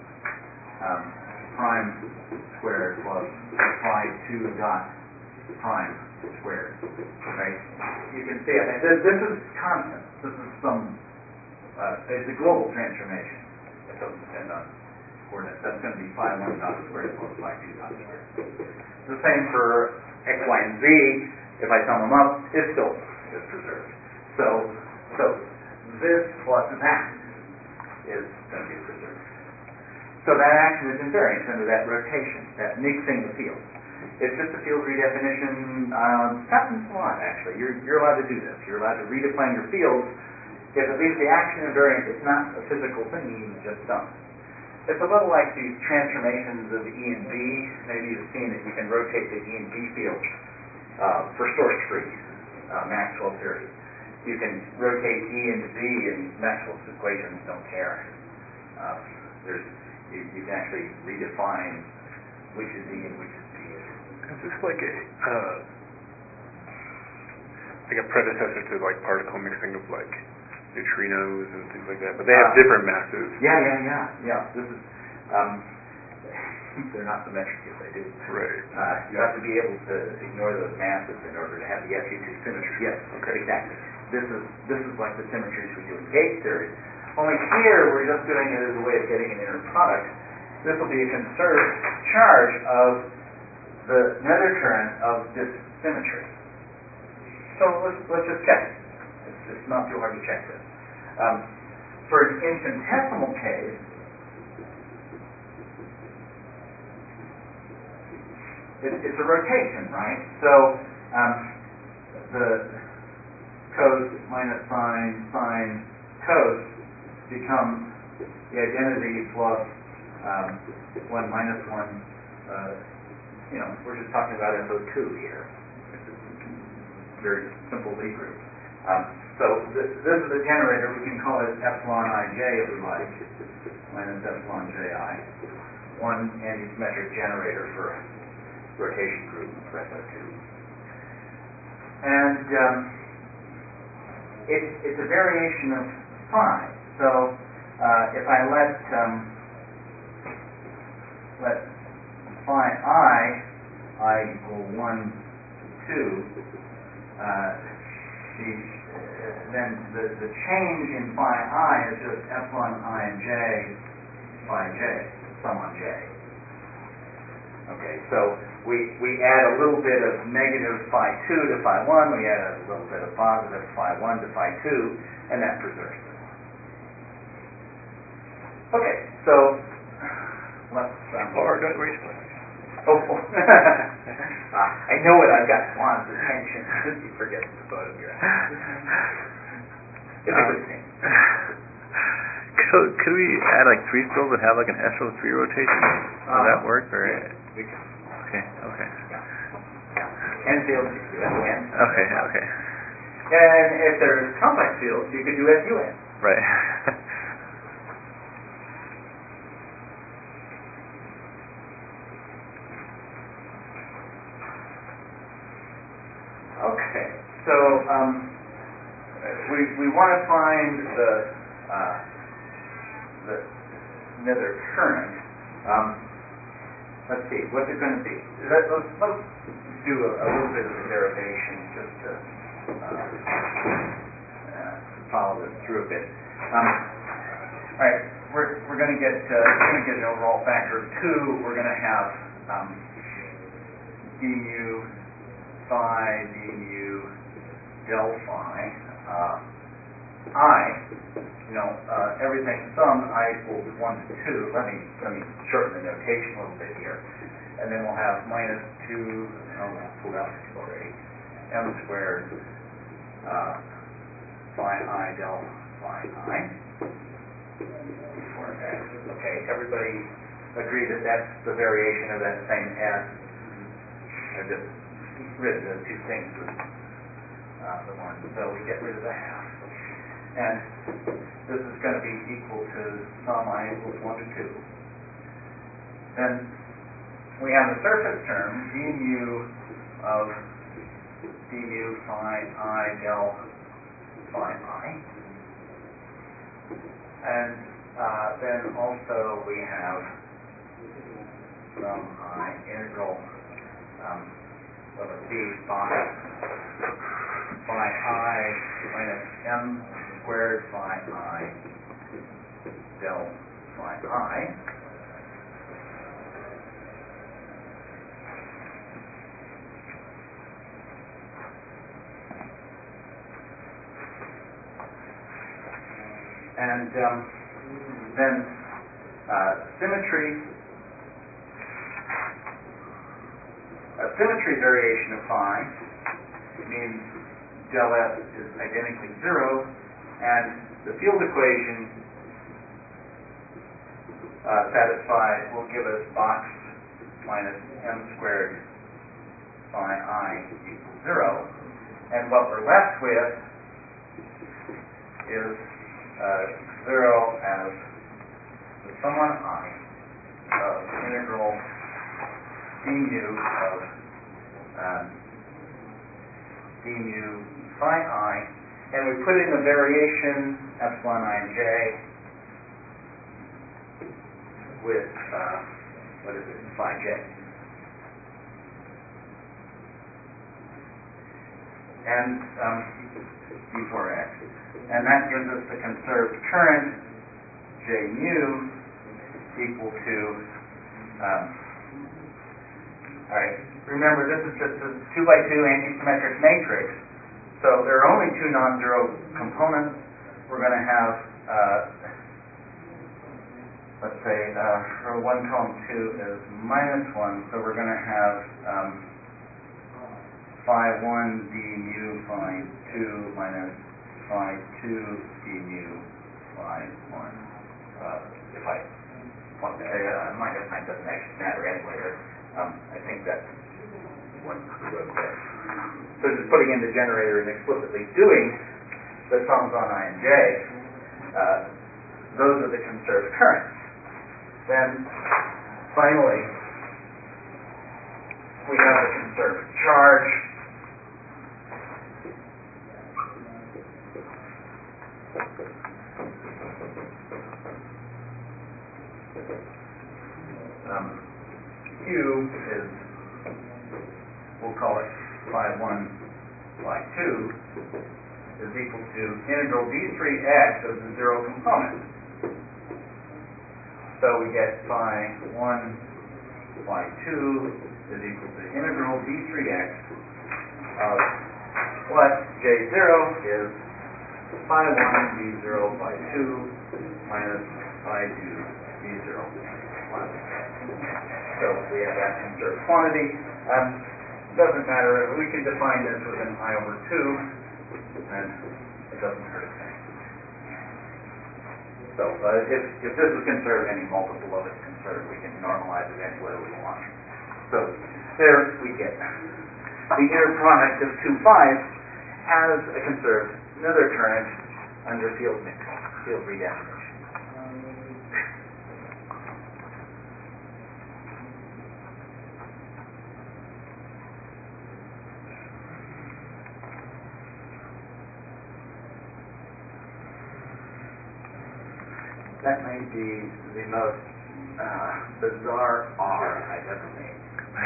prime squared plus phi 2 dot prime squared, right? You can see, I think this is constant. This is it's a global transformation. It doesn't depend on coordinates. That's going to be phi 1 dot squared plus phi 2 dot squared. The same for x, y, and z. If I sum them up, it still is preserved. So this plus that is going to be preserved. So that action is invariant under that rotation, that mixing the fields. It's just a field redefinition. Happens a lot, actually. You're allowed to do this. You're allowed to redefine your fields if at least the action invariant is not a physical thing you just done. It's a little like these transformations of E and B. Maybe you've seen that you can rotate the E and B fields for source-free Maxwell theory. You can rotate E into B, and Maxwell's equations don't care. You can actually redefine which is E and which is B. Is this like a predecessor to like particle mixing of like neutrinos and things like that? But they have different masses. Yeah. This is they're not symmetric if they do. Right. You have to be able to ignore those masses in order to have the SU2 symmetry. Yes, okay. Exactly. This is like the symmetries we do in gauge theory. Only here we're just doing it as a way of getting an inner product. This will be a conserved charge of the nether current of this symmetry. So let's just check it. It's not too hard to check this. For an infinitesimal case, it's a rotation, right? So the cos minus sine cos becomes the identity plus 1 minus 1. We're just talking about SO2 here. It's a very simple Lie group. So this is a generator. We can call it epsilon ij if we like, minus epsilon ji. One antisymmetric generator for rotation group for SO2. And it's a variation of phi. So if I let phi I equal 1, 2, then the change in phi I is just epsilon I j phi j, sum on j. Okay, so we add a little bit of negative phi 2 to phi 1, we add a little bit of positive phi 1 to phi 2, and that preserves it. Okay, so let's... raise flags. I know it. I've got Swan's attention. He forgets the photograph. It's a good thing. Could we add like 3 spills and have like an SO3 rotation? Would that work? Or We can. Okay. Yeah. N fields, you can do SUN. Okay. And if there's complex fields, you could do SUN. Right. Okay, so we want to find the nether current. Let's see, what's it going to be? Let's do a little bit of a derivation just to follow this through a bit. All right, we're going to get an overall factor of 2. We're going to have d mu phi d mu del phi I. Everything summed I equals 1 to 2. Let me shorten the notation a little bit here, and then we'll have minus 2. Oh, I pulled out 2 already. M squared phi I del phi I for x. Okay, everybody agree that that's the variation of that same S. I just rid of the 2 things with the 1, so we get rid of the half. And this is going to be equal to sum I equals 1 to 2. Then we have the surface term, d mu of du phi I del phi I. And then also we have some integral d phi I minus m squared phi I del phi I. And then symmetry. A symmetry variation of phi means del f is identically 0, and the field equation satisfied will give us box minus m squared phi I equals 0. And what we're left with is 0 as the sum on I of integral d mu of d mu phi I, and we put in the variation epsilon I and j with phi j. And d4x. And that gives us the conserved current J mu equal to, all right, remember this is just a 2x2 antisymmetric matrix, so there are only two non-zero components. We're going to have, let's say, for one column 2 is -1, so we're going to have phi 1 d mu phi 2 minus phi 2 d mu phi 1. If I want to say minus sign doesn't actually matter anyway, but I think that's what we wrote there. So just putting in the generator and explicitly doing the sums on I and j, those are the conserved currents. Then finally, we have the conserved charge. Q is, we'll call it phi 1, phi 2, is equal to integral d3x of the zero component. So we get phi 1, phi 2 is equal to integral d3x of what j0 is phi 1 d0 phi 2 minus phi 2 d0 phi 1. So we have that conserved quantity. Doesn't matter. We can define this with an I over 2, and it doesn't hurt a thing. So if this is conserved, any multiple of it is conserved. We can normalize it any way we want. So there we get the inner product of two phi's has a conserved nether current under field redefinition. That may be the most bizarre R I've ever made.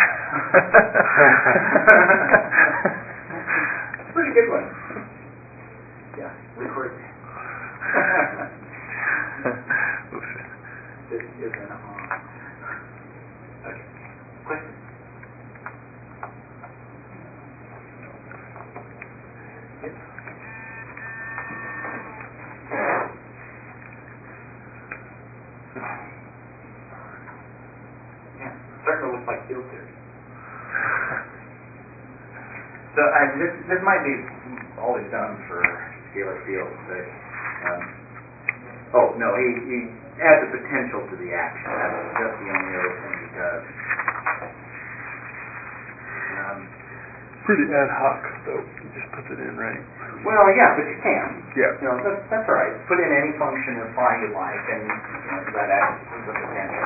Pretty good one. Yeah, record that. This is an R. Okay. Question? Yes. Yeah, starting to look like field theory. So this might be always done for scalar fields, but oh no, he adds a potential to the action. That's the only other thing he does. Pretty ad hoc, though. He just puts it in, right? Well, yeah, but you can. Yeah. You know, that's all right. Put in any function of phi you like, and that acts as a potential.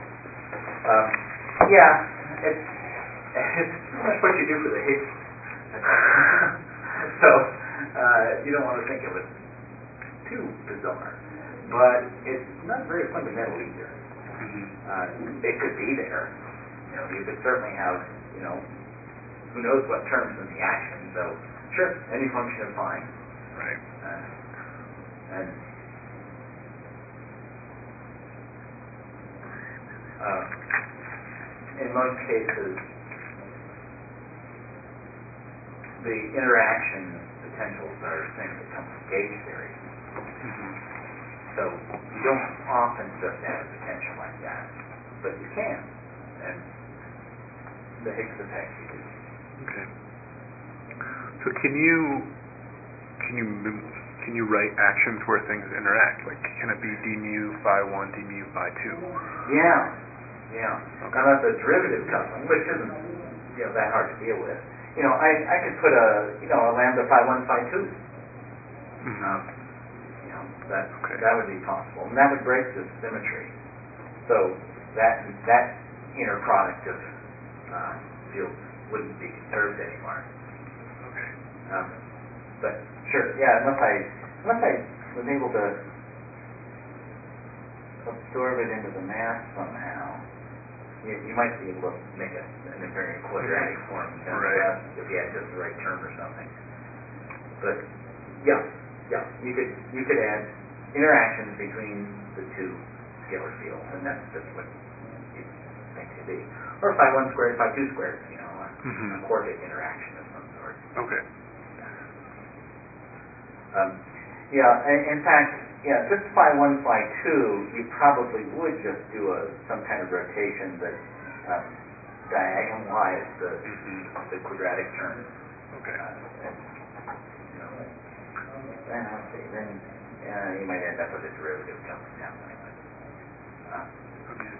Yeah, it's pretty much what you do for the Higgs. So You don't want to think of it too bizarre. But it's not very fundamental either. It could be there. You could certainly have, who knows what terms in the action. So, sure, any function is fine. Right. And in most cases, the interaction potentials are things that come from gauge theory. So you don't often just add a potential like that, but you can. And the Higgs effect you do. Okay. So can you write actions where things interact? Like, can it be d mu phi 1, d mu phi 2? Yeah. Okay. Now that's a derivative coupling, which isn't that hard to deal with. I could put a lambda phi 1 phi 2. That would be possible, and that would break the symmetry. So that inner product of fields wouldn't be conserved anymore. Okay. But sure, yeah. Unless I was able to absorb it into the mass somehow, you might be able to make it an invariant quadratic form Right. if you had just the right term or something. But yeah, you could add interactions between the two scalar fields, and that's just what you think to be. Or phi 1 squared, phi 2 squared, a quartic interaction of some sort. Okay. In fact, just phi 1, phi 2, you probably would just do some kind of rotation that diagonalized the quadratic term. Okay. Then let's see. Then you might end up with a derivative coupling that way. Okay.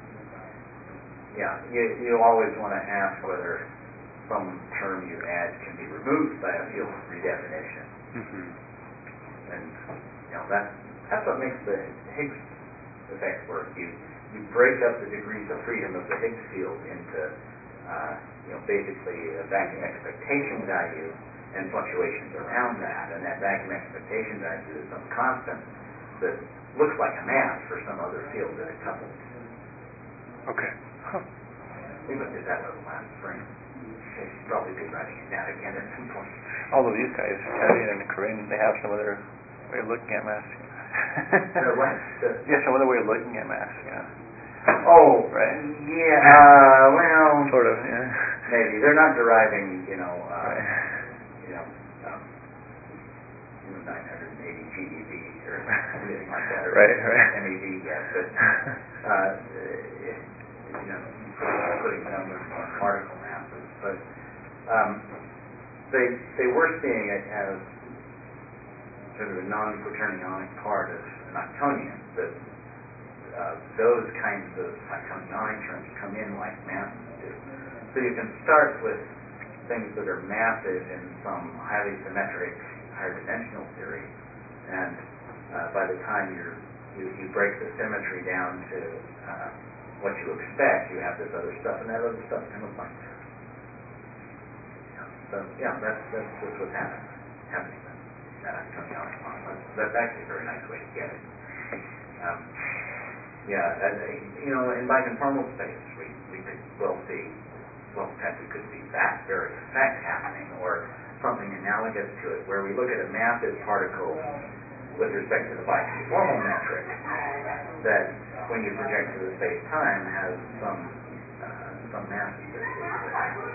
You always want to ask whether some term you add can be removed by a field redefinition. And that's what makes the Higgs effect work. You break up the degrees of freedom of the Higgs field into basically a vacuum expectation value and fluctuations around that, and that vacuum expectation value is some constant that looks like a mass for some other field that it couples. Okay. We looked at that little last spring. We should probably be writing it down again at some point. Although these guys, Kevin and Corinne, they have some other way of looking at mass. The what? Some other way of looking at mass. Oh, right. Yeah. Well, Sort of. Yeah. Maybe they're not deriving, Right. 980 GeV or anything like that, or Right. MeV yet, but putting numbers on particle masses. But they were seeing it as sort of a non-quaternionic part of an octonion. That those kinds of octonionic terms come in like masses do. So you can start with things that are massive in some highly symmetric, higher dimensional theory, and by the time you break the symmetry down to what you expect, you have this other stuff, and that other stuff can look like this. So that's just what's happening in that octonionic model. That's actually a very nice way to get it. In biconformal space, we could we could see that very effect happening, or something analogous to it, where we look at a massive particle with respect to the biconformal metric that, when you project to the space-time, has some mass associated with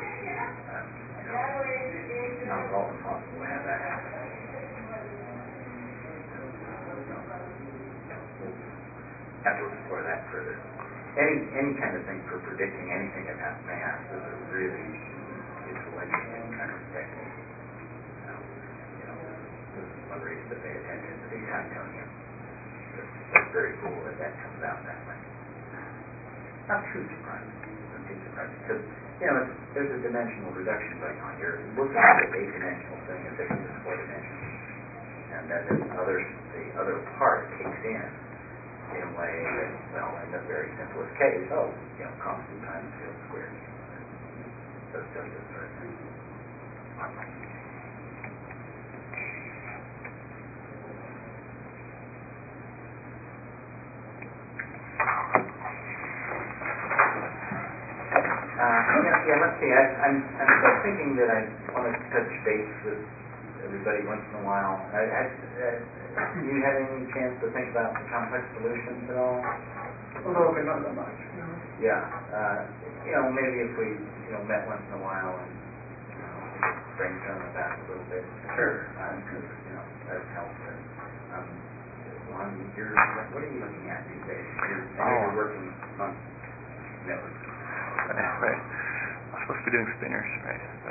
it. Not at all impossible to have that happen. We'll have to explore that further. Any kind of thing for predicting anything about mass is a really useful engineering kind of technique. This is one reason to pay attention to these octonions. That's very cool that comes out that way. Not too surprising, because there's a dimensional reduction going on. You're looking at an 8-dimensional thing as if it was 4 dimensional, and then the other part kicks in a way that, in the very simplest case, constant times field squared. So it's just this sort of thing. Yeah, let's see. I'm still thinking that I want to touch base with everybody once in a while. You had any chance to think about the complex solutions at all? A little bit, not that much. No. Yeah. Maybe if we met once in a while and brainstorm about it a little bit. Sure. Because that helps. What are you looking at these days? You're working on networks. Right. I'm supposed to be doing spinners, right? So.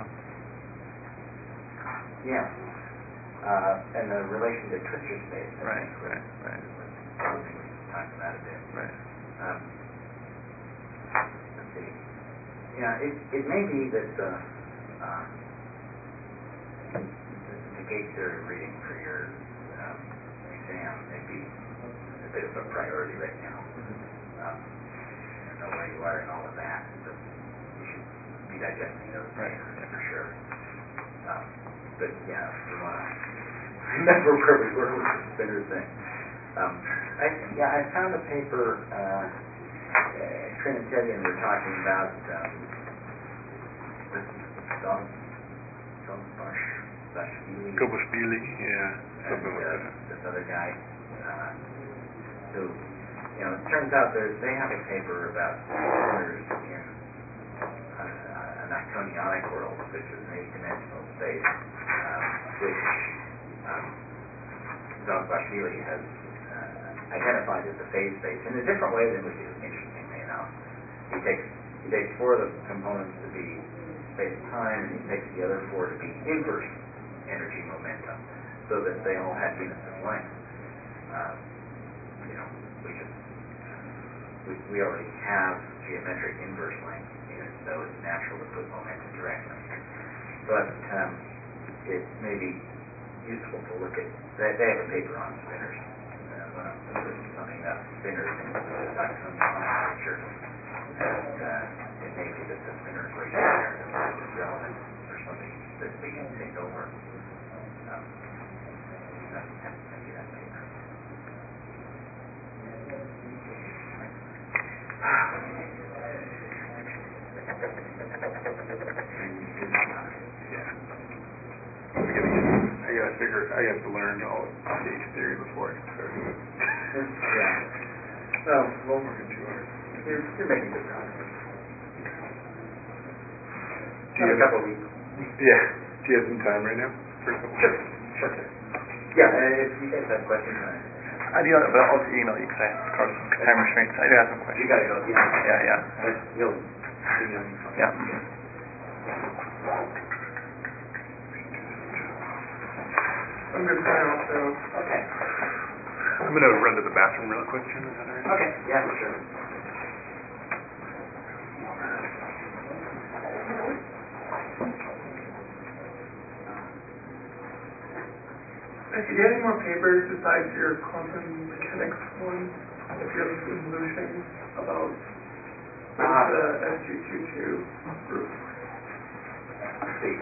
Yeah. And the relation to twistor space. Right. Something we talked about a bit. Right. Let's see. Yeah, it may be that the gauge theory reading for your exam may be a bit of a priority right now. I don't know where you are in all of that, but you should be digesting those papers for sure. But yeah, if you want to remember where we were with the spinner thing. I found a paper. Trinitarian were talking about this Gobashvili, yeah, something like that. This other guy who, it turns out they have a paper about spinners in an Iconionic world, which is an 8-dimensional space, which Gobashvili has identified as a phase space in a different way than we do, interestingly enough. He takes 4 of the components to be space and time, and he takes the other 4 to be inverse energy momentum, so that they all have units of length. We already have geometric inverse length units, so it's natural to put momentum directly. But it may be useful to look at. They have a paper on spinners. Something about spinners in the Iconionic picture, and it may be that the spinner equation there is relevant for something that we can take over. Maybe that paper. I got to learn all of gauge theory before I can start doing it. Yeah. Well, We're working 2 hours. you're making good progress. Do you have a couple of weeks. Yeah. Do you have some time right now? For a couple Sure. Okay. Yeah, if you guys have questions, I do, but I'll just email you because I have some time restraints. I do have some you questions. gotta go. Yeah. Yeah. But you'll email me. Yeah. I'm good for now, so. Okay. I'm going to run to the bathroom real quick, Jim. Is that all right? Okay. Yeah, sure. If you get any more papers besides your quantum mechanics one, if you're looking at solutions about the SG22 group. Let's see.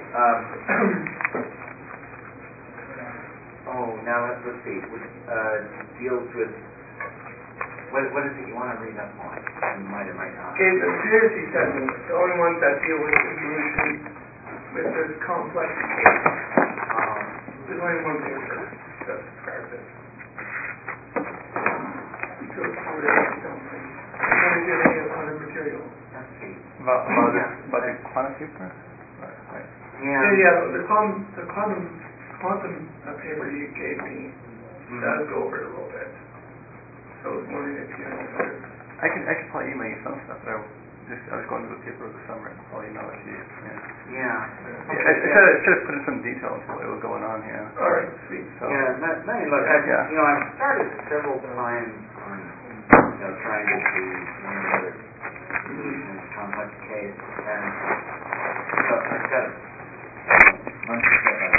Now let's see. Deals with what is it you want to read up on? You might or might not. Okay, the theories he said the only ones that deal with involution with this complex case. There's only one paper that describes it. To accommodate something. I'm only dealing with other material. Let's see. About the quantum paper? Right. Yeah. The quantum paper you gave me does go over it a little bit. So I was wondering if you understood. I can probably email you some stuff, but I was going through the paper over the summer, and I'll probably email it to you. Yeah. It should have put in some detail into what was going on here. All right, sweet. So, Let me look. I've started several times on trying to see any other solution in a complex case.